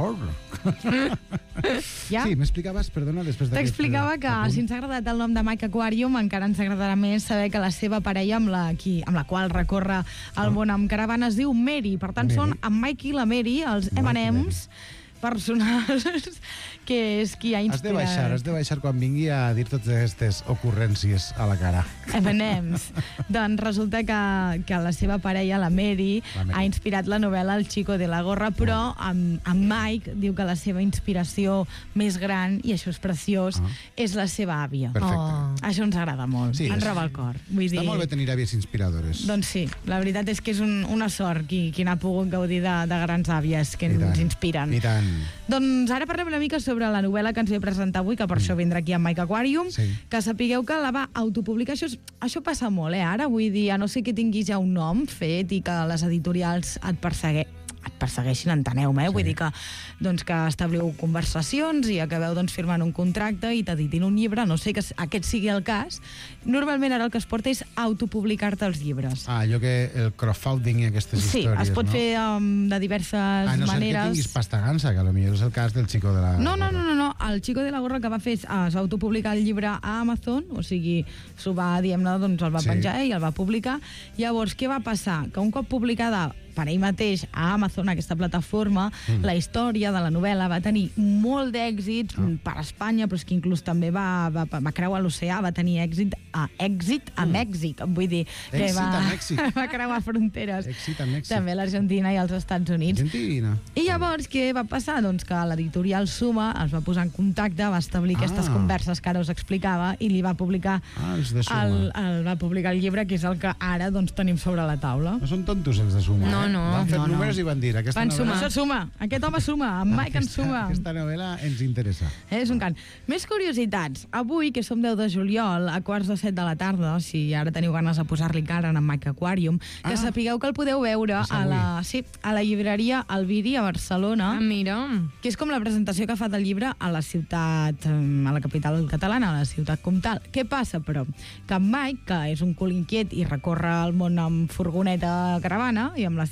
Ja? Sí, m'explicaves, perdona, després d'aquest... T'explicava que apunt. si ens ha agradat el nom de Mike Aquarium, encara ens agradarà més saber que la seva parella amb la, qui, amb la qual recorre el món amb caravana es diu Mary. Per tant, Mary. són en Mike i la Mary, els Mike i eme and M's personals, que és qui ha Has de baixar, inspirat. has de baixar quan vingui a dir totes aquestes ocurrències a la cara. eme and M's. Doncs resulta que, que la seva parella, la Mary, La Mary. ha inspirat la novel·la El Chico de la Gorra, però amb, amb Mike diu que la seva inspiració més gran, i això és preciós, Ah. és la seva àvia. Perfecte. Oh. Això ens agrada molt, Sí, ens és- roba el cor. Vull Està dir... molt bé tenir àvies inspiradores. Doncs sí, la veritat és que és un, una sort qui, qui n'ha pogut gaudir de, de grans àvies que I tant, ens inspiren. I tant. Doncs ara parlem una mica sobre la novel·la que ens ve presentar avui, que per això vindrà aquí amb Mike Aquarium, Sí. que sapigueu que la va autopublicar. Això, és, això passa molt, eh, ara? Vull dir, a no ser que tinguis ja un nom fet i que les editorials et persegueixin, et persegueixin, enteneu-me, eh? Sí. Vull dir que, doncs, que establiu conversacions i acabeu doncs, firmant un contracte i t'editin un llibre, no sé que aquest sigui el cas. Normalment ara el que es porta és autopublicar-te els llibres. Ah, allò que el crowdfunding i aquestes Sí, històries, es pot no? fer um, de diverses Ah, no sé que maneres. tinguis pasta gansa, que potser és el cas del Chico de la... No, no, no, no, no. El Chico de la Gorra que va fer és, ah, es va autopublicar el llibre a Amazon, o sigui, s'ho va, diguem-ne, doncs el va Sí. penjar ell, el va publicar. Llavors, què va passar? Que un cop publicada per ell mateix a Amazon, aquesta plataforma, mm. la història de la novel·la va tenir molt d'èxit ah. per Espanya, però és que inclús també va, va, va creuar l'oceà, va tenir èxit a èxit a Mèxic, vull dir, que Èxit va, a Mèxic. va creuar fronteres. Èxit a Mèxic. També a l'Argentina i als Estats Units. Argentina. I llavors, què va passar? Doncs que l'editorial Suma es va posar en contacte, va establir Ah. aquestes converses que ara us explicava i li va publicar, Ah, els de Suma. el, el, va publicar el llibre, que és el que ara doncs, tenim sobre la taula. No són tontos els de Suma, No, eh? no, Van fer no, no. números i van dir... Aquesta Van novel·la... sumar. Això suma. Aquest home suma. En Mike en suma. Aquesta novel·la ens interessa. Eh, és un cant. Més curiositats. Avui, que som deu de juliol, a quarts de set de la tarda, si ara teniu ganes de posar-li cara en Mike Aquarium, que Ah. sapigueu que el podeu veure És a avui. la, sí, a la llibreria Elviri, a Barcelona. Ah, mira. Que és com la presentació que fa del llibre a la ciutat, a la capital catalana, a la ciutat comtal. Què passa, però? Que en Mike, que és un cul inquiet i recorre el món amb furgoneta caravana i amb la seva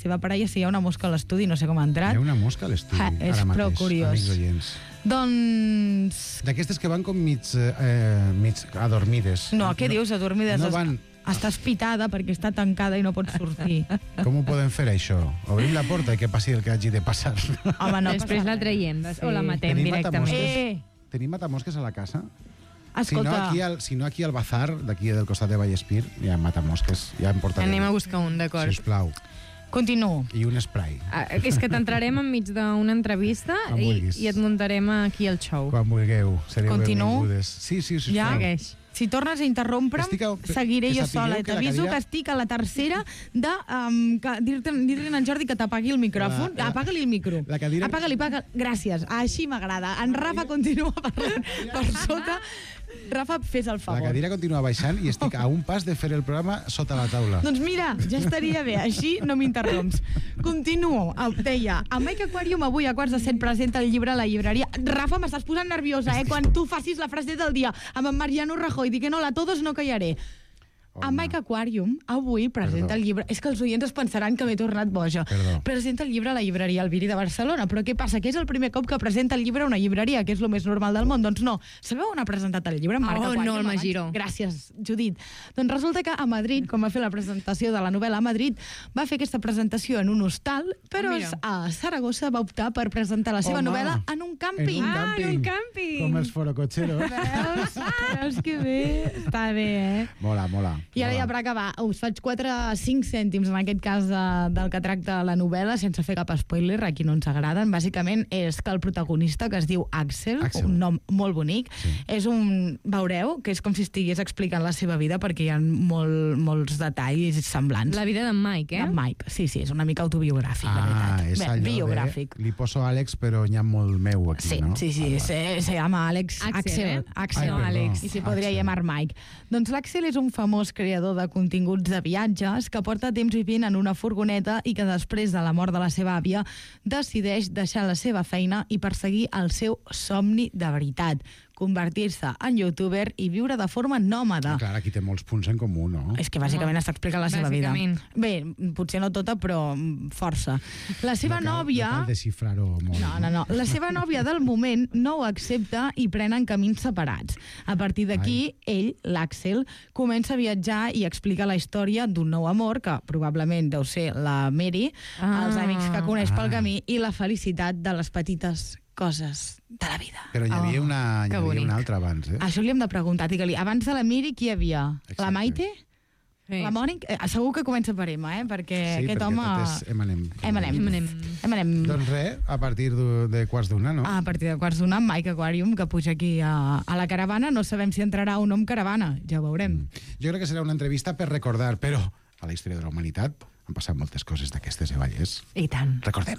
seva parella si hi ha una mosca a l'estudi, no sé com ha entrat. Hi ha una mosca a l'estudi, Ha, és ara mateix, prou curiós. amics oients. Doncs... D'aquestes que van com mig, eh, mig adormides. No, què dius, adormides? No van... Estàs pitada perquè està tancada i no pots sortir. Com ho podem fer, això? Obrim la porta i que passi el que hagi de passar. Home, no Després passa la res. traiem o la matem Tenim directament. matamosques? Eh! Tenim matamosques a la casa? Si Escolta. no, aquí al, si no, aquí al bazar, d'aquí del costat de Vallespir, hi ha matamosques. Ja em portarem. Anem a buscar un, d'acord. Sisplau. Continuo. I un spray. Ah, és que t'entrarem enmig d'una entrevista Quan i, vulguis. i et muntarem aquí el show. Quan vulgueu. Sereu Continuo? benvingudes. Sí, sí, sí. Ja? Segueix. Si tornes a interrompre'm, Estic a- seguiré que jo sapigueu sola. I que la t'aviso cadira- que estic a la tercera de um, que dir-te dir-li a en Jordi que t'apagui el micròfon. La- la- Apaga-li el micro. la cadira- Apaga-li, apaga Gràcies. Així m'agrada. En Rafa continua parlant per sota. Rafa, fes el La favor. cadira continua baixant i estic a un pas de fer el programa sota la taula. Doncs mira, ja estaria bé, així no m'interromps. Continuo. Ah, deia, a Mike Aquarium avui a quarts de set presenta el llibre a la llibreria. Rafa, m'estàs posant nerviosa, eh? Quan tu facis la frase del dia amb en Mariano Rajoy, di que no, a todos no callaré. A Mike Aquarium avui presenta Perdó. el llibre... És que els oients es pensaran que m'he tornat boja. Perdó. Presenta el llibre a la llibreria Albiri de Barcelona. Però què passa? Que és el primer cop que presenta el llibre a una llibreria, que és el més normal del món. Doncs no. Sabeu on ha presentat el llibre? En Marc Oh, Aquarium, no, el abans? Magiró. Gràcies, Judit. Doncs resulta que a Madrid, com va fer la presentació de la novel·la a Madrid, va fer aquesta presentació en un hostal, però Ah, mira. a Saragossa va optar per presentar la seva Home. novel·la en un càmping. En un Ah, en un càmping. càmping! Com els forococheros. Veus? Veus que bé? Està bé, eh? Mola, mola. I ara mola. ja per acabar, us faig quatre cinc cèntims en aquest cas de, del que tracta la novel·la, sense fer cap spoiler, a qui no ens agraden. Bàsicament és que el protagonista, que es diu Axel, Axel. un nom molt bonic, sí. és un... Veureu que és com si estigués explicant la seva vida perquè hi ha molt, molts detalls semblants. La vida d'en Mike, eh? D'en Mike, sí, sí, és una mica autobiogràfic, la Ah, veritat. és Bé, allò biogràfic. de... Li poso Àlex, però n'hi ha molt meu aquí, Sí, no? sí, sí, se, se llama Alex Axel, Axel. eh? Axel, Ai, perdó. Àlex. I se podria Axel. llamar Mike. Doncs l'Axel és un famós creador de continguts de viatges que porta temps vivint en una furgoneta i que després de la mort de la seva àvia decideix deixar la seva feina i perseguir el seu somni de veritat, convertir-se en youtuber i viure de forma nòmada. Clar, aquí té molts punts en comú, no? És que bàsicament està explicant la seva vida. Bàsicament. Bé, potser no tota, però mm, força. La seva No cal- nòvia... No cal desxifrar-ho molt. No, no, no. La seva nòvia del moment no ho accepta i prenen camins separats. A partir d'aquí, ell, l'Àxel, comença a viatjar i explica la història d'un nou amor, que probablement deu ser la Mary, Ah. els amics que coneix pel Ah. camí i la felicitat de les petites coses de la vida. Però hi havia, Oh, una, hi que havia bonic. una altra abans, eh? Això li hem de preguntar. Digue-li, abans de la Mary, qui hi havia? Exacte. La Maite? Sí. La Mònica? Eh, segur que comença per Emma, eh? Perquè Sí, aquest perquè home... tot és Emanem. Emanem. Emanem. Emanem. Doncs res, a partir de, de quarts d'una, no? A partir de quarts d'una, Mike Aquarium, que puja aquí a, a la caravana. No sabem si entrarà o no amb caravana. Ja ho veurem. Jo crec que serà una entrevista per recordar, però a la història de la humanitat han passat moltes coses d'aquestes, eh, Vallès? I tant. Recordem.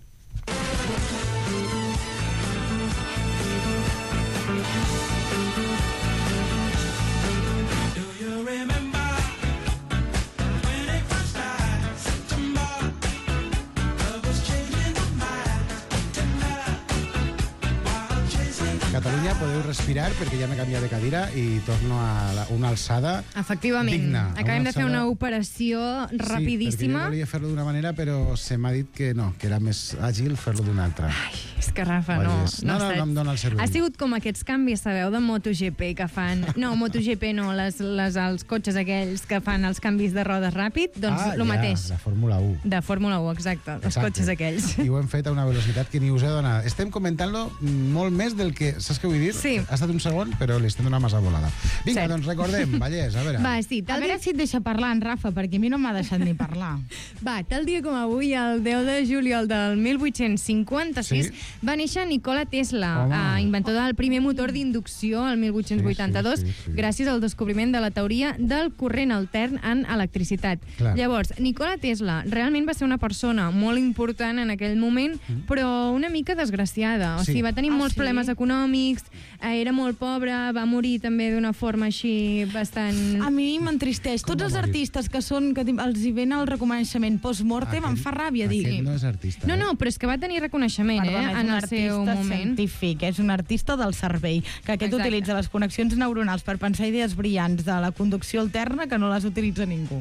Catalunya, podeu respirar perquè ja m'he canviat de cadira i torno a la, una alçada Efectivament. digna. Acabem Una de fer alçada- una operació Sí, perquè rapidíssima. jo volia fer-lo d'una manera, però se m'ha dit que no, que era més àgil fer-lo d'una altra. Ai, és que Rafa, no, Vallès. No, no, ha estat- no em dona el cervell. Ha sigut com aquests canvis, sabeu, de MotoGP que fan... No, MotoGP no, les, les, els cotxes aquells que fan els canvis de rodes ràpid, doncs ah, el ja, mateix. la Fórmula u. De Fórmula u, exacte, els Exacte. cotxes aquells. I ho hem fet a una velocitat que ni us he donat. Estem comentant-lo molt més del que... Saps què vull dir? Sí. Ha estat un segon, però li estem donant massa volada. Vinga, Cert. doncs recordem, Vallès, a veure. Va, sí, A tal veure dia, si et deixa parlar, en Rafa, perquè a mi no m'ha deixat ni parlar. va, tal dia com avui, el deu de juliol del mil vuit-cents cinquanta-sis, Sí. va néixer Nikola Tesla, Home. eh, inventor del primer motor d'inducció el mil vuit-cents vuitanta-dos, Sí, sí, sí, sí. gràcies al descobriment de la teoria del corrent altern en electricitat. Clar. Llavors, Nikola Tesla realment va ser una persona molt important en aquell moment, però una mica desgraciada. O Sí. sigui, va tenir Ah, molts sí? problemes econòmics, eh, era molt pobre, va morir també d'una forma així bastant... A mi m'entristeix. Com Tots va els morir? artistes que són que els hi ven el reconeixement post-mortem em fa ràbia dir... Aquest no és artista. No, eh? no, però és que va tenir reconeixement, Perdona, eh, és en un el seu artista moment. científic, és un artista del cervell, que aquest Exacte. utilitza les connexions neuronals per pensar idees brillants de la conducció alterna que no les utilitza ningú.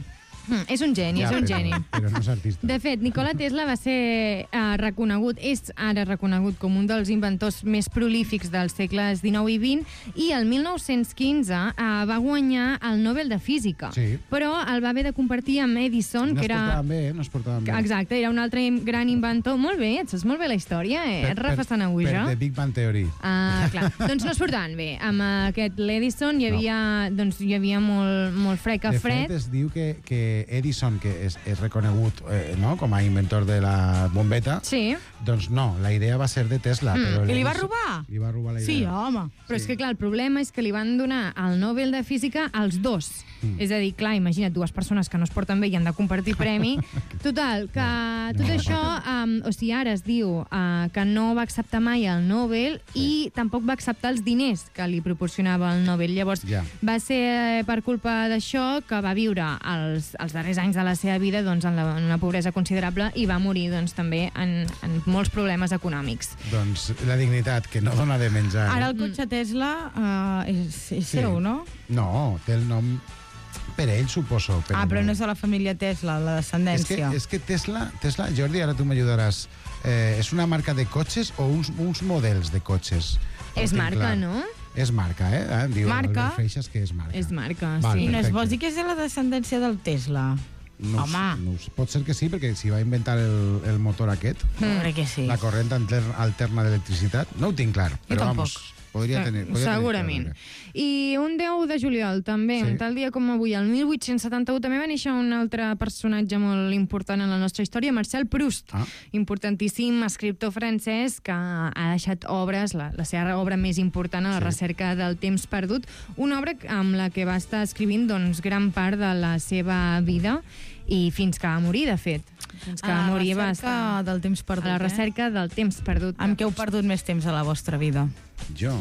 Mm, és un geni, Ja, és un però- geni. Però no és artista. De fet, Nikola Tesla va ser uh, reconegut, és ara reconegut com un dels inventors més prolífics dels segles dinou i vint, i el mil nou-cents quinze uh, va guanyar el Nobel de Física. Sí. Però el va haver de compartir amb Edison, No que es era... portaven bé, eh? No es portaven bé. Exacte, era un altre gran inventor. Molt bé, et saps molt bé la història, eh? Et Rafa Per Sanahuja. The Big Bang Theory. Ah, clar. Doncs no es portaven bé. Amb aquest l'Edison hi havia, no. doncs, hi havia molt, molt fred a De fred. fet, es diu que, que Edison, que és, és reconegut eh, no? com a inventor de la bombeta, Sí. doncs no, la idea va ser de Tesla. Mm. Però I li va l'Edison- robar? Li va robar la idea. Sí, home. Però és que, clar, el problema és que li van donar el Nobel de Física als dos. Mm. És a dir, clar, imagina't, dues persones que no es porten bé i han de compartir premi. Total, que tot no. això, um, o sigui, ara es diu uh, que no va acceptar mai el Nobel i tampoc va acceptar els diners que li proporcionava el Nobel. Llavors, Ja. va ser eh, per culpa d'això que va viure els, els darrers anys de la seva vida doncs, en, la, en una pobresa considerable i va morir doncs, també en, en molts problemes econòmics. Doncs la dignitat, que no dona de menjar. Ara el cotxe Tesla uh, és, és Sí. seu, no? No, té el nom per ell, suposo. Però Ah, però no és de la família Tesla, la És que, descendència. és que Tesla, Tesla, Jordi, ara tu m'ajudaràs, eh, és una marca de cotxes o uns, uns models de cotxes? No És tinc marca, clar. no? És marca, eh? eh? Diu Marca? Albert Freixas que és marca. És marca, Val, sí. I no es perfecte. vols dir que és de la descendència del Tesla? No, ho- Home. no, ho sé. Pot ser que sí, perquè si va inventar el, el motor aquest, Mm. Crec que sí. la corrent alter- alterna d'electricitat, no ho tinc clar, però tampoc. vamos, podria Eh, tenir... Podria Segurament. Tenir I un deu de juliol, també, Sí. un tal dia com avui, el mil vuit-cents setanta-u, també va néixer un altre personatge molt important en la nostra història, Marcel Proust, Ah. importantíssim escriptor francès que ha deixat obres, la, la seva obra més important, a la Sí. recerca del temps perdut, una obra amb la que va estar escrivint doncs, gran part de la seva vida i fins que va morir, de fet. Fins que A va la morir va recerca estar... del temps perdut, A la eh? recerca del temps perdut. Amb què heu perdut més temps a la vostra vida? Jo,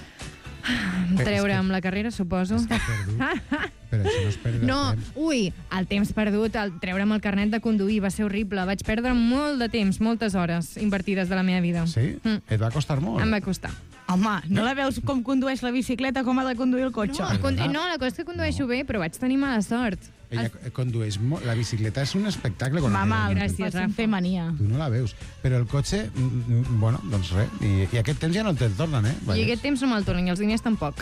Treure amb la carrera, suposo. perdut, però això no és perdre No, temps. ui, el temps perdut, el treure'm el carnet de conduir va ser horrible. Vaig perdre molt de temps, moltes hores invertides de la meva vida. Sí? Mm. Et va costar molt? Em va costar. Home, no la veus com condueix la bicicleta, com ha de conduir el cotxe? No, con- no la cosa és que condueixo bé, però vaig tenir mala sort. Ella condueix molt. La bicicleta és un espectacle. quan Mama, la gràcies, gràcies, em Rafa. té mania. Tu no la veus. Però el cotxe, mm, mm, bueno, doncs res. I, i aquest temps ja no te'l tornen, eh? I aquest temps no me'l tornen, i els diners tampoc.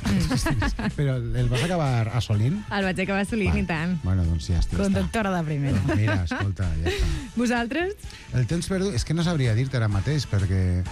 Però el vas acabar assolint? El vaig acabar assolint, i tant. Bueno, doncs ja està. Conductora de primera. Doncs mira, escolta, ja està. Vosaltres? El temps perdut, és que no sabria dir-te ara mateix, perquè...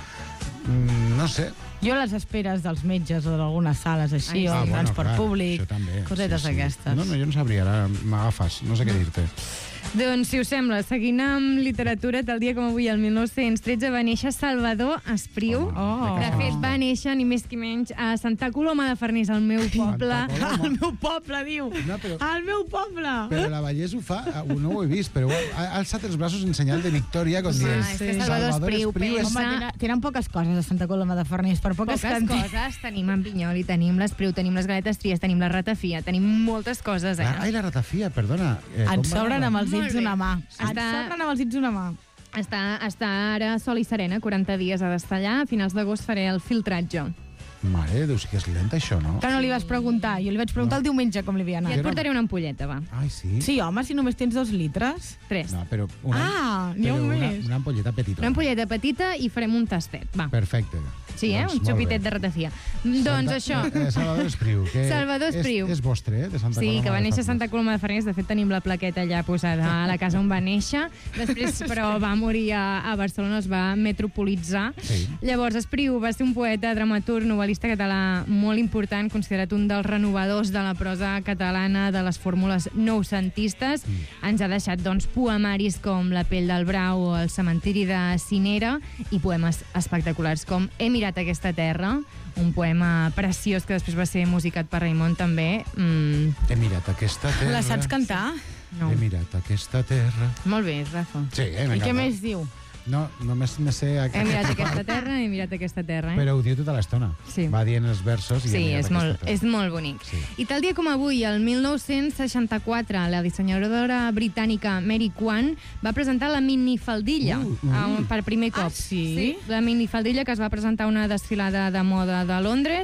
Mm, no sé. Jo les esperes dels metges o d'algunes sales així, Ai, o sí. en transport clar, públic, això també. cosetes aquestes. No, no, jo no sabria, ara m'agafes, no sé què dir-te. Doncs, si us sembla, seguint amb literatura, tal dia com avui, el mil nou-cents tretze, va néixer Salvador Espriu. Oh. De fet, va néixer, ni més ni menys, a Santa Coloma de Farners, al meu poble. Coloma. Al meu poble, diu. No, però, Al meu poble. però la Vallès ho fa, eh, no ho he vist, però ha ha alçat els braços en senyal de victòria, com Sí, dient, és que Salvador Espriu, és... Home, tenen, tenen poques coses a Santa Coloma de Farners, per poques, Poques que en té. coses. Tenim en Pinyoli, tenim l'Espriu, tenim les galetes tries, tenim la ratafia, tenim moltes coses, eh? La, ai, la ratafia, perdona. Eh, com Ens va sobren anar? amb els Molt dits bé. d'una mà. Ens Està- sobren amb els dits d'una mà. Està, està ara sol i serena, quaranta dies a destallar. A finals d'agost faré el filtratge. Mare de Déu, sí que és lent, això, no? Que no li vas preguntar. Jo li vaig preguntar el diumenge com li havia I anat. et portaré una ampolleta, va. Ai, sí? Sí, home, si només tens dos litres. Tres. No, però una, Ah, n'hi ha però un una, més. una ampolleta petita. Una ampolleta petita i farem un tastet, va. Perfecte. Sí, eh? Doncs Un molt xupitet bé. de ratafia. Doncs Santa- això. Eh, Salvador Espriu. Que Salvador Espriu. És, és vostre, eh? De Santa Sí, Coloma que va de néixer a Farners. Santa Coloma de Farners. De fet, tenim la plaqueta allà posada a la casa on va néixer. Després, però, va morir a, a Barcelona, es va metropolitzar. Sí. Llavors, Espriu va ser un poeta, dramaturg, novel·lista català molt important, considerat un dels renovadors de la prosa catalana, de les fórmules noucentistes. Mm. Ens ha deixat, doncs, poemaris com La pell del brau o El cementiri de Cinera i poemes espectaculars com He mirat aquesta terra, un poema preciós que després va ser musicat per Raimon també. Mm, He mirat aquesta terra. La saps cantar? no. He mirat aquesta terra. Molt bé, Rafa. Sí, eh, I m'encanta. què més diu? No, només me sé... He mirat aquesta terra, he mirat aquesta terra, eh? Però ho diu tota l'estona. Sí. Va dient els versos i he Sí, mirat és aquesta molt, terra. és molt bonic. Sí. I tal dia com avui, el mil nou-cents seixanta-quatre, la dissenyadora britànica Mary Quant va presentar la minifaldilla Uh, uh. uh, per primer cop. Ah, sí? Sí, la minifaldilla que es va presentar a una desfilada de moda de Londres.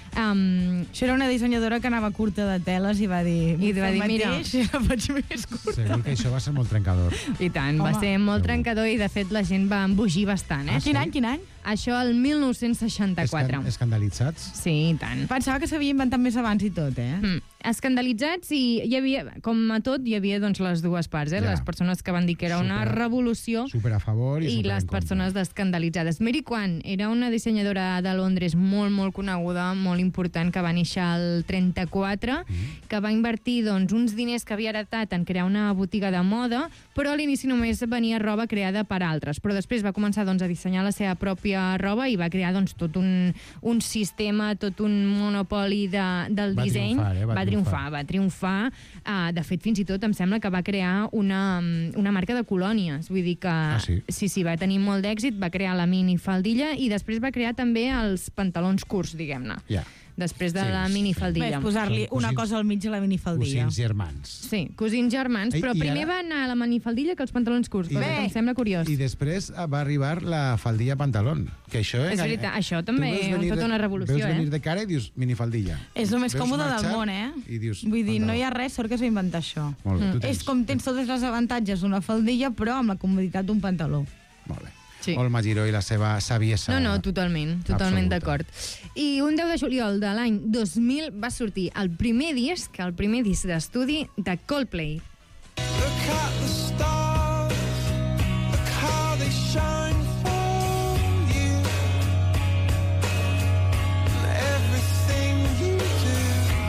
Um, Això era una dissenyadora que anava curta de teles i va dir... I va dir, mira... I la faig més curta. Segur que això va ser molt trencador. I tant, Home. va ser molt trencador i, de fet, la gent va embogir bastant, eh? Ah, quin any, quin any? Això el mil nou-cents seixanta-quatre. Escan escandalitzats? Sí, i tant. Pensava que s'havia inventat més abans i tot, eh? Mm. Escandalitzats i hi havia, com a tot, hi havia doncs, les dues parts, eh? Ja. Les persones que van dir que era una Super- revolució Super a favor i, i super les en contra. persones descandalitzades. Mary Quant era una dissenyadora de Londres molt, molt coneguda, molt important, que va néixer al trenta-quatre, mm. que va invertir doncs, uns diners que havia heretat en crear una botiga de moda, però a l'inici només venia roba creada per altres. Però després va començar doncs, a dissenyar la seva pròpia roba i va crear doncs, tot un, un sistema, tot un monopoli de, del Va disseny. triomfar, eh? Va va triomfar, va triomfar. Uh, de fet, fins i tot em sembla que va crear una, una marca de colònies. Vull dir que Ah, sí? sí, sí, va tenir molt d'èxit, va crear la minifaldilla i després va crear també els pantalons curts, diguem-ne. Ja. Després de Sí, la sí. minifaldilla. Ves, posar-li Són una cosins- cosa al mig de la minifaldilla. Cosins germans. Sí, cosins germans, I- però i primer ara- va anar a la minifaldilla que els pantalons curts, I- cosa que Bé. em sembla curiós. I després va arribar la faldilla pantalón. Que això És veritat, això també Tu veus és venir tota de- una revolució, veus venir eh? de cara i dius minifaldilla. És el més Veus còmode marxar del món, eh? I dius, Vull dir, no pantaló. hi ha res, sort que es va inventar això. Molt bé, tu tens. És com tens tots els avantatges d'una faldilla, però amb la comoditat d'un pantaló. Molt bé. Sí. Olma Giró i la seva saviesa. No, no, totalment, totalment d'acord. I un deu de juliol de l'any dos mil va sortir el primer disc, el primer disc d'estudi de Coldplay. Look at the stars, look how they shine for you. And everything you do.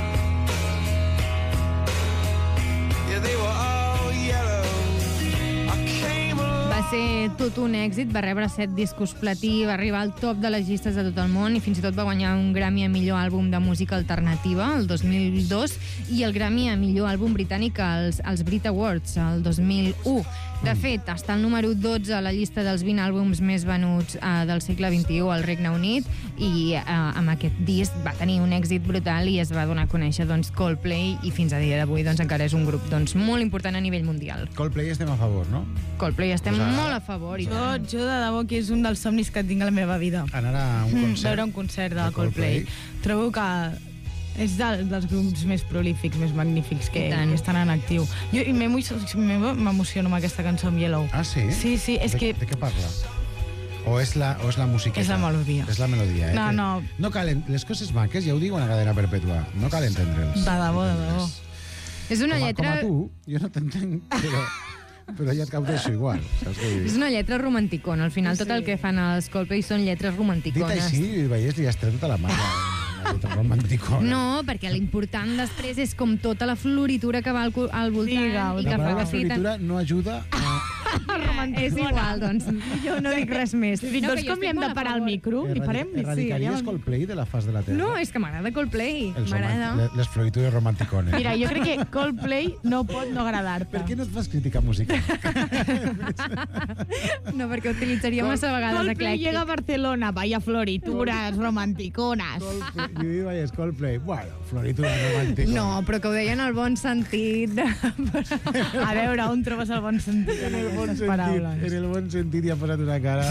Yeah, they were all yellow. I came along. Va ser tot un èxit, va rebre set discos platí, va arribar al top de les llistes de tot el món i fins i tot va guanyar un Grammy a millor àlbum de música alternativa el dos mil dos i el Grammy a millor àlbum britànic als, als Brit Awards el dos mil u. De fet, està al número dotze a la llista dels vint àlbums més venuts eh, del segle vint-i-u al Regne Unit i eh, amb aquest disc va tenir un èxit brutal i es va donar a conèixer doncs, Coldplay i fins a dia d'avui doncs, encara és un grup doncs, molt important a nivell mundial. Coldplay estem a favor, no? Coldplay estem Pues ara- molt a favor. I Jo, tant. jo de debò que és un dels somnis que tinc a la meva vida. Anar a un Mm, concert. veure un concert de, de Coldplay. Coldplay. Trobo que és del, dels grups més prolífics, més magnífics que, I tant. que estan en actiu. Jo i m'emo- m'emociono amb aquesta cançó amb Yellow. Ah, sí? Sí, sí, és de, que... De què parla? O és la, o és la música? És la melodia. És la melodia, eh? No, Que no. No calen... Les coses maques, ja ho diu una cadena perpètua, no cal entendre'ls. De debò, de debò. És una com, a, lletra... com a tu, jo no t'entenc, però, però ja et gaudeixo igual. Saps què vull És dir? una lletra romanticona. Al final, tot el que fan els Coldplay són lletres Dit romanticones. així, veies, li has tret tota la mà. Una lletra romanticona. No, perquè l'important després és com tota la floritura que va al, cu- al voltant Digue-ho, i La que fa paraula que sigui tan... floritura no ajuda a... És igual, doncs. Jo no dic res més. Dic, No, doncs que jo com li estic hem de molt a parar el favor. micro? Li farem? Erradicaries ja- Coldplay de la fas de la Terra? No, és que m'agrada Coldplay. Els M'agrada. roman- les floritures romanticones. Mira, jo crec que Coldplay no pot no agradar-te. Per què no et fas crítica musical? No, perquè utilitzaria massa vegades Coldplay eclèctic. llega a Barcelona, vaya florituras romanticonas. Coldplay, jo dic, veies, Coldplay. Bueno, floritura romàntica. No, però que ho deia en el bon sentit. De... A veure, on trobes el bon sentit en En el bon aquestes sentit, paraules? en el bon sentit ja ha posat una cara.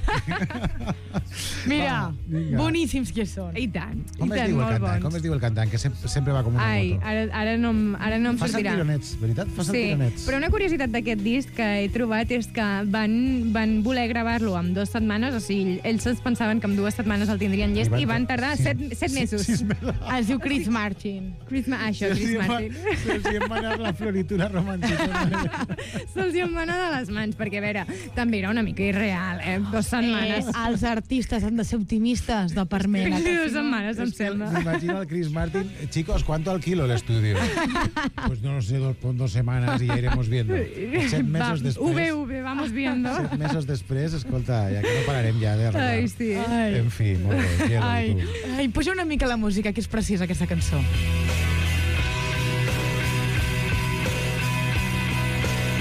Mira, Va, vinga. boníssims que són. I tant, Com i es tant, diu el molt cantant? bons. Com es diu el cantant? Que sempre, sempre va com una Ai, moto. ara, ara, no, em- ara no em Fas sortirà. tironets, veritat? Fas Sí, tironets. però una curiositat d'aquest disc que he trobat és que van, van voler gravar-lo en dues setmanes, o sigui, ells es pensaven que en dues setmanes el tindrien llest I van i van tar- tardar sis- set, set mesos. sis mesos. Es diu Chris Martin. Chris Ma ah, això, Chris Martin. Se'ls hi va anar la floritura romàntica. Se'ls hi en va anar de les mans, perquè, a veure, també era una mica irreal, eh? Dues setmanes. Eh, els artistes han de ser optimistes de per mena. Sí, que dues si no- setmanes, em Es que sembla. m'imagino al Chris Martin. Chicos, ¿cuánto alquilo el estudio? Pues no lo sé, dos, dos semanas y ya iremos viendo. Set mesos Va, després... V, V, vamos viendo. Set mesos després, escolta, ja que no pararem ja de arreglar. Ai, sí. Ai. En fi, molt bé. Yellow, Ai, tu. ai, puja una mica la música, que és precisa aquesta cançó.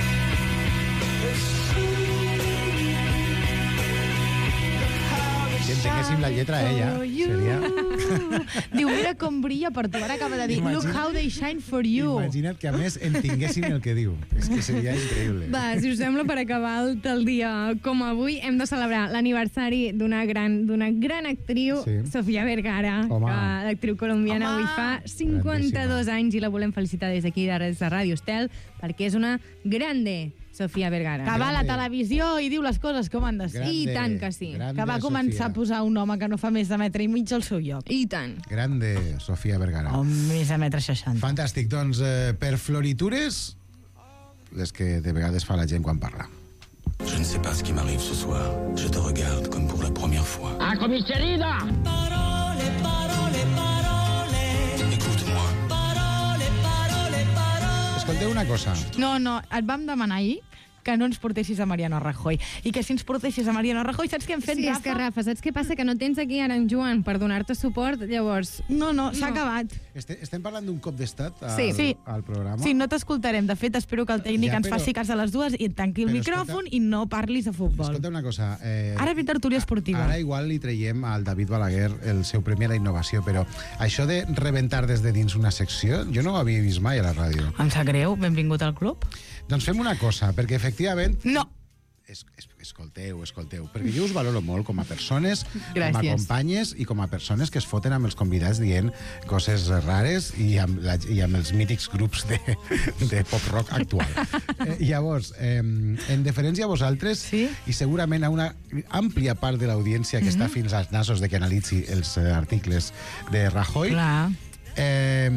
Què entenguéssim la lletra a ella, seria... Diu, mira com brilla per tu. Ara acaba de dir, look how they shine for you. Imagina't que, a més, entenguéssim el que diu. És que seria increïble. Va, si us sembla, per acabar el, el dia com avui, hem de celebrar l'aniversari d'una gran, d'una gran actriu, Sí. Sofía Vergara, Home. que l'actriu colombiana Home. avui fa cinquanta-dos anys i la volem felicitar des d'aquí, des de Ràdio Estel, perquè és una grande, Sofía Vergara. Que va a la televisió i diu les coses com han de ser. Grande, I tant que sí. Que va començar a posar un home que no fa més de metre i mig al seu lloc. I tant. Grande, Sofía Vergara. O més de metre seixanta. Fantàstic. Doncs, eh, per floritures, les que de vegades fa la gent quan parla. Je ne sais pas ce qui m'arrive ce soir. Je te regarde comme pour la première fois. ¡A comisaría! Parole, parole, parole. Écoute-moi. Parole, parole, parole. Escolteu una cosa. No, no, et vam demanar ahir que no ens portessis a Mariano Rajoy. I que si ens portessis a Mariano Rajoy, saps què hem fet, Sí, és Rafa? que, Rafa, saps què passa? Que no tens aquí ara en Joan per donar-te suport, llavors... No, no, s'ha No. acabat. Este, estem parlant d'un cop d'estat al, Sí, sí. al programa. Sí, no t'escoltarem. De fet, espero que el tècnic Ja, ens però- faci cas a les dues i et tanqui el però micròfon escolta- i no parlis de futbol. Escolta una cosa. Eh, Ara ve tertúlia esportiva. Ara igual li traiem al David Balaguer el seu premi a la innovació, però això de rebentar des de dins una secció, jo no ho havia vist mai a la ràdio. Em sap greu, benvingut al club. Doncs fem una cosa, perquè efectivament... No. Es, es, escolteu, escolteu, perquè jo us valoro molt com a persones, com a Gràcies. companyes i com a persones que es foten amb els convidats dient coses rares i amb, la, i amb els mítics grups de, de pop-rock actual. Eh, llavors, eh, en deferència a vosaltres sí? i segurament a una àmplia part de l'audiència que Mhm. està fins als nassos de que analitzi els eh, articles de Rajoy, Clar. eh,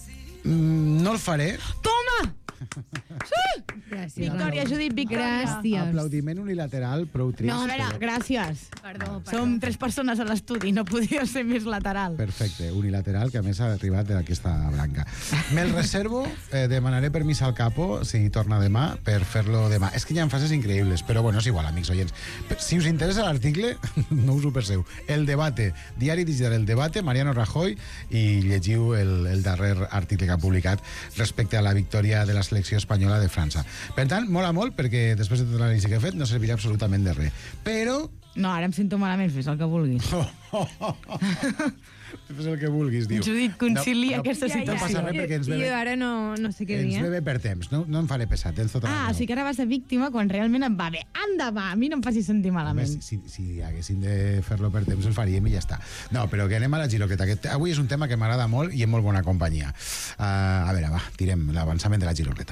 mm, no el faré. Toma! Sí! Gràcies. Victòria, Judit, Victòria. Gràcies. Aplaudiment unilateral, prou trist. No, a veure, però- gràcies. Perdó, perdó. Som tres persones a l'estudi, no podia ser més lateral. Perfecte, unilateral, que a més ha arribat d'aquesta branca. Me'l reservo, eh, demanaré permís al capo, si torna demà, per fer-lo demà. És que hi ha fases increïbles, però bueno, és igual, amics oients. Si us interessa l'article, no us ho penseu. El debate, diari digital El Debate, Mariano Rajoy, i llegiu el, el darrer article que ha publicat respecte a la victòria de la selecció espanyola de França. Per tant, mola molt, perquè després de tota l'anàlisi que he fet no servirà absolutament de res. Però... No, ara em sento malament, fes el que vulguis. Fes el que vulguis, diu. Judit, concilia aquesta No passa res perquè ens ve, Jo ara no, no sé què dir, ens ve eh? bé per temps. No, no em faré pesat, tens tota la Ah, raó. o sigui que ara vas a víctima quan realment em va bé. Endavant, a mi no em facis sentir Home, malament. si, si haguéssim de fer-lo per temps, el faríem i ja està. No, però que anem a la giroqueta. Aquest, avui és un tema que m'agrada molt i en molt bona companyia. Uh, a veure, va, tirem l'avançament de la giroqueta.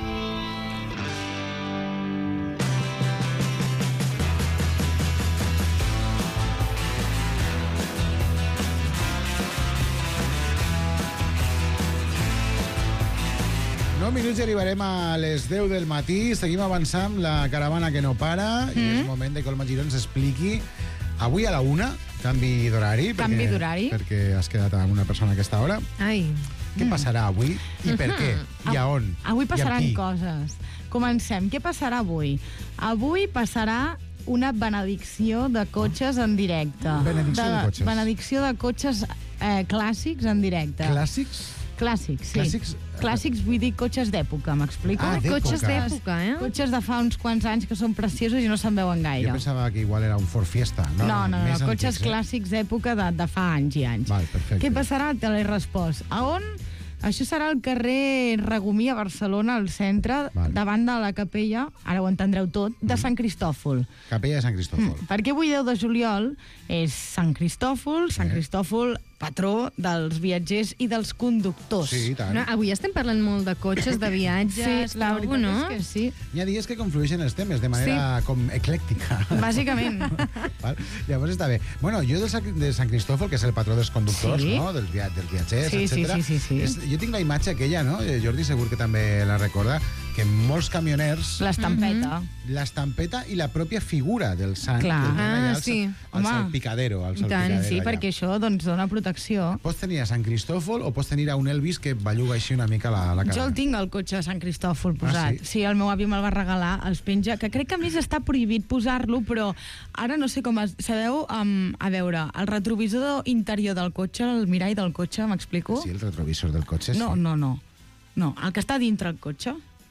nou minuts i arribarem a les deu del matí. Seguim avançant amb la caravana que no para mm. i és moment de que el Magiró ens expliqui avui a la una, canvi d'horari. Canvi perquè- d'horari. Perquè has quedat amb una persona a aquesta hora. Ai. Què passarà avui i per què? I a on? Avui I amb passaran qui? coses. Comencem. Què passarà avui? Avui passarà una benedicció de cotxes en directe. Benedicció de cotxes. Benedicció de cotxes eh, clàssics en directe. Clàssics? Clàssics, sí. Clàssics? Clàssics, vull dir cotxes d'època, m'explico? Ah, d'època. Cotxes d'època, eh? Cotxes de fa uns quants anys que són preciosos i no se'n veuen gaire. Jo pensava que igual era un Ford Fiesta. No, No, no, no, més cotxes antics, eh? clàssics d'època de, de fa anys i anys. Val, perfecte. Què passarà? Te l'he respost. A on? Això serà al carrer Regomí a Barcelona, al centre, Val. davant de la capella, ara ho entendreu tot, de Sant Cristòfol. Capella de Sant Cristòfol. Mm, perquè avui, deu de juliol, és Sant Cristòfol, Sant Cristòfol, patró dels viatgers i dels conductors. Sí, i tant. No, avui estem parlant molt de cotxes, de viatges, Sí, la trobo, veritat no? és que sí. Hi ha dies que conflueixen els temes de manera Sí. com eclèctica. Bàsicament. Val? Llavors està bé. Bueno, jo del, Sa- de Sant Cristòfol, que és el patró dels conductors, Sí. no? dels, via dels viatgers, Sí, sí, etcètera. sí, sí, sí. És, jo tinc la imatge aquella, no? Eh, Jordi segur que també la recorda, que molts camioners... L'estampeta. L'estampeta i la pròpia figura del sant. Clar. que tenen allà Ah, al, sí. Al Home. salpicadero. Al I tant, salpicadero sí, allà. perquè això doncs, dona protecció. Pots tenir a Sant Cristòfol o pots tenir a un Elvis que belluga així una mica la, la cara. Jo el tinc, el cotxe de Sant Cristòfol posat. Ah, sí? sí? el meu avi me'l va regalar, els penja, que crec que a més està prohibit posar-lo, però ara no sé com es... Sabeu, um, a veure, el retrovisor interior del cotxe, el mirall del cotxe, m'explico? Sí, el retrovisor del cotxe, No, sí. no, no. No, el que està dintre el cotxe.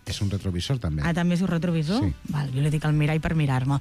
És un retrovisor, també. Ah, també és un retrovisor? Sí. Val, jo li dic al mirall per mirar-me.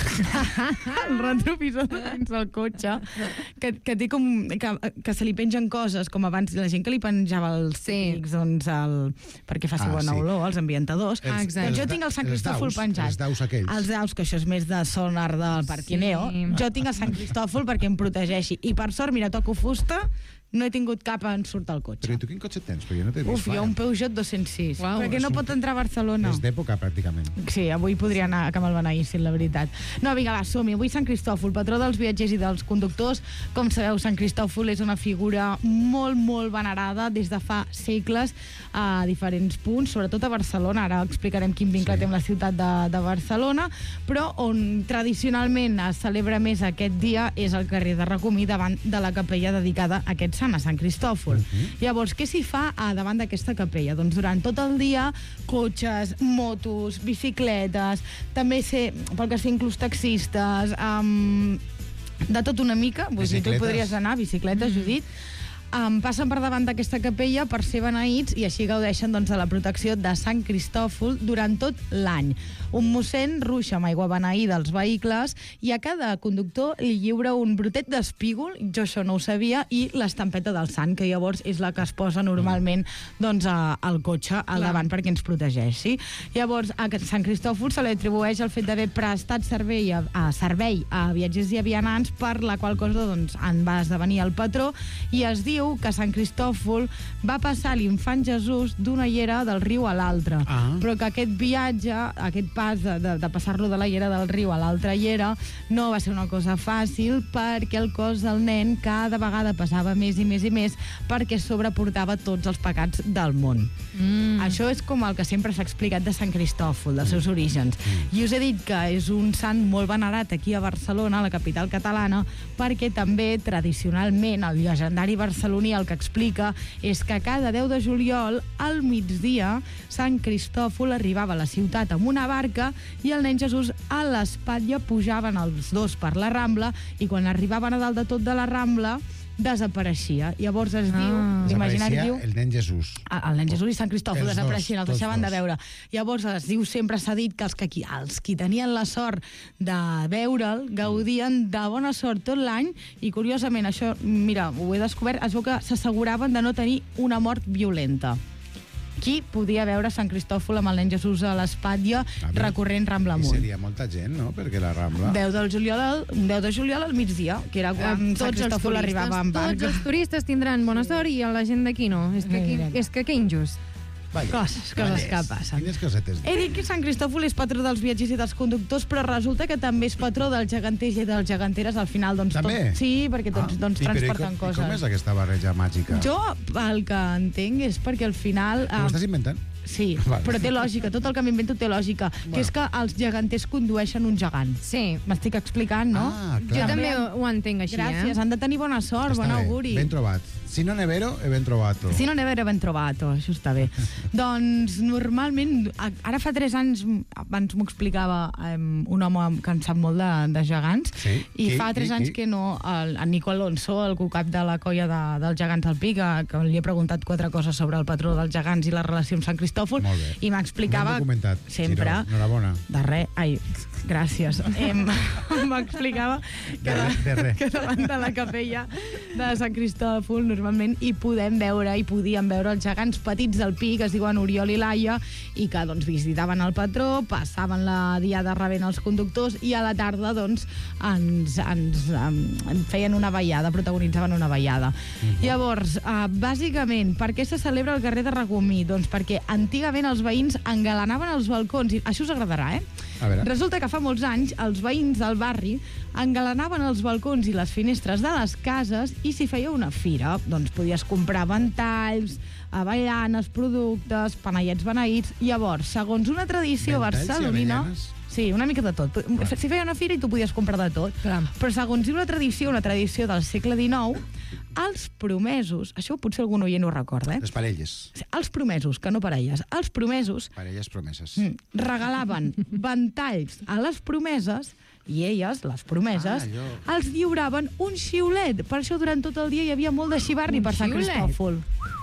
El retrovisor de dins del cotxe, que, que té com... Que, que se li pengen coses, com abans la gent que li penjava els típics, doncs, el, perquè faci Ah, bona sí. olor, els ambientadors. Els- Ah, exacte. els Jo da- tinc el Sant els Cristòfol daus, penjat. els daus aquells. Els daus, que això és més de sonar del Parquineo. Sí. Jo tinc el Sant Cristòfol perquè em protegeixi. I per sort, mira, toco fusta, no he tingut cap en surt al cotxe. Però i tu quin cotxe tens? Perquè jo no t'he vist Uf, mai. jo un Peugeot dos-cents sis. Uau, perquè és no un- pot entrar a Barcelona. És d'època, pràcticament. Sí, avui podria anar a me'l beneïssin, la veritat. No, vinga, va, som-hi. Avui Sant Cristòfol, patró dels viatgers i dels conductors. Com sabeu, Sant Cristòfol és una figura molt, molt venerada des de fa segles a diferents punts, sobretot a Barcelona. Ara explicarem quin vincle Sí. té amb la ciutat de, de Barcelona, però on tradicionalment es celebra més aquest dia és al carrer de Racomí, davant de la capella dedicada a aquest sant, a Sant Cristòfol. Uh-huh. Llavors, què s'hi fa a davant d'aquesta capella? Doncs durant tot el dia, cotxes, motos, bicicletes, també sé, pel que sé, inclús taxistes, um, de tot una mica, vull dir, tu hi Bicicletes? podries anar, bicicletes, mm-hmm. Judit, um, passen per davant d'aquesta capella per ser beneïts i així gaudeixen doncs, de la protecció de Sant Cristòfol durant tot l'any. Un mossèn ruixa amb aigua beneïda als vehicles i a cada conductor li lliura un brotet d'espígol, jo això no ho sabia, i l'estampeta del sant, que llavors és la que es posa normalment doncs, a, al cotxe al Clar. davant perquè ens protegeixi. Llavors, a Sant Cristòfol se li atribueix el fet d'haver prestat servei a, a servei a viatgers i a vianants, per la qual cosa doncs, en va esdevenir el patró, i es diu que Sant Cristòfol va passar l'infant Jesús d'una llera del riu a l'altra, Ah. però que aquest viatge, aquest pas de, de, de passar-lo de la llera del riu a l'altra llera no va ser una cosa fàcil, perquè el cos del nen cada vegada passava més i més i més, perquè sobreportava tots els pecats del món. Mm. Això és com el que sempre s'ha explicat de Sant Cristòfol, dels seus orígens. I us he dit que és un sant molt venerat aquí a Barcelona, a la capital catalana, perquè també tradicionalment el llegendari barceloní el que explica és que cada deu de juliol al migdia Sant Cristòfol arribava a la ciutat amb una barca i el nen Jesús a l'espatlla pujaven els dos per la Rambla, i quan arribaven a dalt de tot de la Rambla desapareixia. Llavors es diu, Ah. l'imaginari Desapareixia diu... el nen Jesús. Ah, el nen Jesús i Sant Cristòfol Els dos, desapareixien, els tots deixaven de dos. veure. Llavors es diu, sempre s'ha dit que els que, els qui tenien la sort de veure'l gaudien de bona sort tot l'any, i curiosament això, mira, ho he descobert, es veu que s'asseguraven de no tenir una mort violenta. Qui podia veure Sant Cristòfol amb el nen Jesús a l'espatlla A veure, recorrent Rambla I amunt? seria molta gent, no? Perquè la Rambla... deu de juliol, al- deu de juliol al migdia, que era quan Amb Sant Cristòfol arribava en Tots barca. els turistes tindran bona sort i la gent d'aquí no. És que, aquí, Mira. és que que injust. Vaya. Coses, coses que passen. Quines cosetes. He dit que Sant Cristòfol és patró dels viatgers i dels conductors, però resulta que també és patró dels geganters i dels geganteres. Al final, doncs... També? Tot, sí, perquè tots doncs, I però i transporten com, coses. I com és aquesta barreja màgica? Jo, el que entenc és perquè al final... Ho eh, estàs inventant? Sí, Vale. però té lògica, tot el que m'invento té lògica, que és que els geganters condueixen un gegant. Sí. M'estic explicant, no? Ah, Jo clar. també ho entenc així, Gràcies, eh? han de tenir bona sort, Està bon bé, auguri. ben trobat. Si no nevero, he ben trobato. Si no ne vera ben trovato, això està bé. Doncs normalment, a- ara fa tres anys, abans m'ho explicava um, un home que en sap molt de, de gegants, Sí? i Qui? fa tres Qui? anys Qui? que no, el, el Nico Alonso, el cucap de la colla de, dels gegants al Pi, que, que li he preguntat quatre coses sobre el patró dels gegants i la relació amb Sant Cristòfol, Molt bé. i m'explicava... Ben documentat, Sempre. Giró. Enhorabona. De res, ai, gràcies. Em, m'explicava que, De res, de res. que davant de la capella de Sant Cristòfol normalment hi podem veure, hi podíem veure els gegants petits del Pi, que es diuen Oriol i Laia, i que doncs, visitaven el patró, passaven la diada rebent els conductors, i a la tarda doncs, ens, ens, um, ens feien una ballada, protagonitzaven una ballada. Uh-huh. Llavors, uh, bàsicament, per què se celebra al carrer de Racomí? Doncs perquè antigament els veïns engalanaven els balcons, i això us agradarà, eh? A veure. Resulta que fa molts anys els veïns del barri engalanaven els balcons i les finestres de les cases, i s'hi feia una fira. Doncs podies comprar ventalls, avellanes, productes, panellets beneïts. Llavors, segons una tradició Ventalls i barcelonina... avellanes? Sí, una mica de tot. S'hi feia una fira i tu podies comprar de tot. Clar. Però segons diu una tradició, una tradició del segle dinou, els promesos, això potser algun oient ho recorda, eh? Les parelles. Els promesos, que no parelles, els promesos Parelles promeses. mm, regalaven ventalls a les promeses, i elles, les promeses, Ah, allò. els lliuraven un xiulet. Per això durant tot el dia hi havia molt de xivarri Un per Sant xiulet? Cristòfol.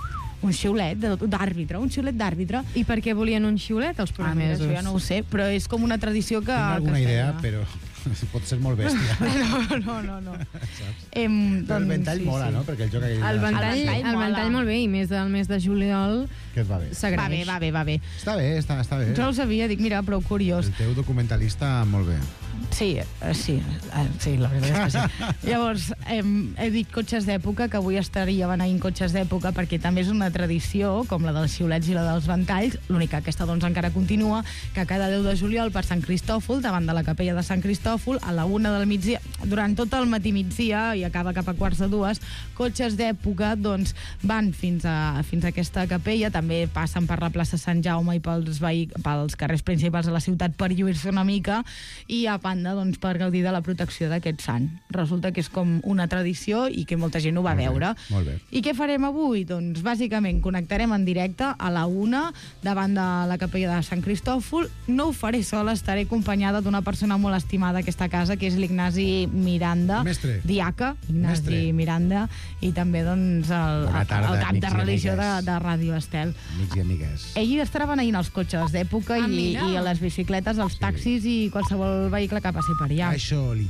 un xiulet de- d'àrbitre, un xiulet d'àrbitre. I per què volien un xiulet els Ah, mira, promesos? això ja no ho sé, però és com una tradició que... Tinc alguna que es idea, feia. però pot ser molt bèstia. No, no, no. no. Em, Però el ventall mola, no? Perquè el joc aquell... El de- ventall, El ventall el mola. ventall molt bé, i més del mes de juliol Que et va bé. Va bé, s'agraeix. va bé, va bé. Està bé, està, està bé. Jo no ho sabia, dic, mira, prou curiós. El teu documentalista, molt bé. Sí, eh, sí, eh, sí, la veritat és que sí. Llavors, hem, he dit cotxes d'època, que avui estaria beneint cotxes d'època, perquè també és una tradició, com la dels xiulets i la dels ventalls, l'única que aquesta doncs encara continua, que cada deu de juliol per Sant Cristòfol, davant de la capella de Sant Cristòfol, a la una del migdia, durant tot el matí migdia, i acaba cap a quarts de dues, cotxes d'època doncs, van fins a, fins a aquesta capella, també passen per la plaça Sant Jaume i pels, vehi, pels carrers principals de la ciutat per lluir-se una mica, i a banda doncs, per gaudir de la protecció d'aquest sant. Resulta que és com una tradició i que molta gent ho va Molt bé, veure. molt bé. I què farem avui? Doncs bàsicament connectarem en directe a la una davant de la capella de Sant Cristòfol. No ho faré sola, estaré acompanyada d'una persona molt estimada a aquesta casa, que és l'Ignasi Miranda, Mestre. diaca, Ignasi Mestre. Miranda, i també doncs, el, Bona tarda, el cap amics de i religió de, amigues. de Ràdio Estel. Amics i amigues. Ell estarà beneint els cotxes d'època Ah, i, mira. i les bicicletes, els taxis i qualsevol vehicle que passi per allà. Això li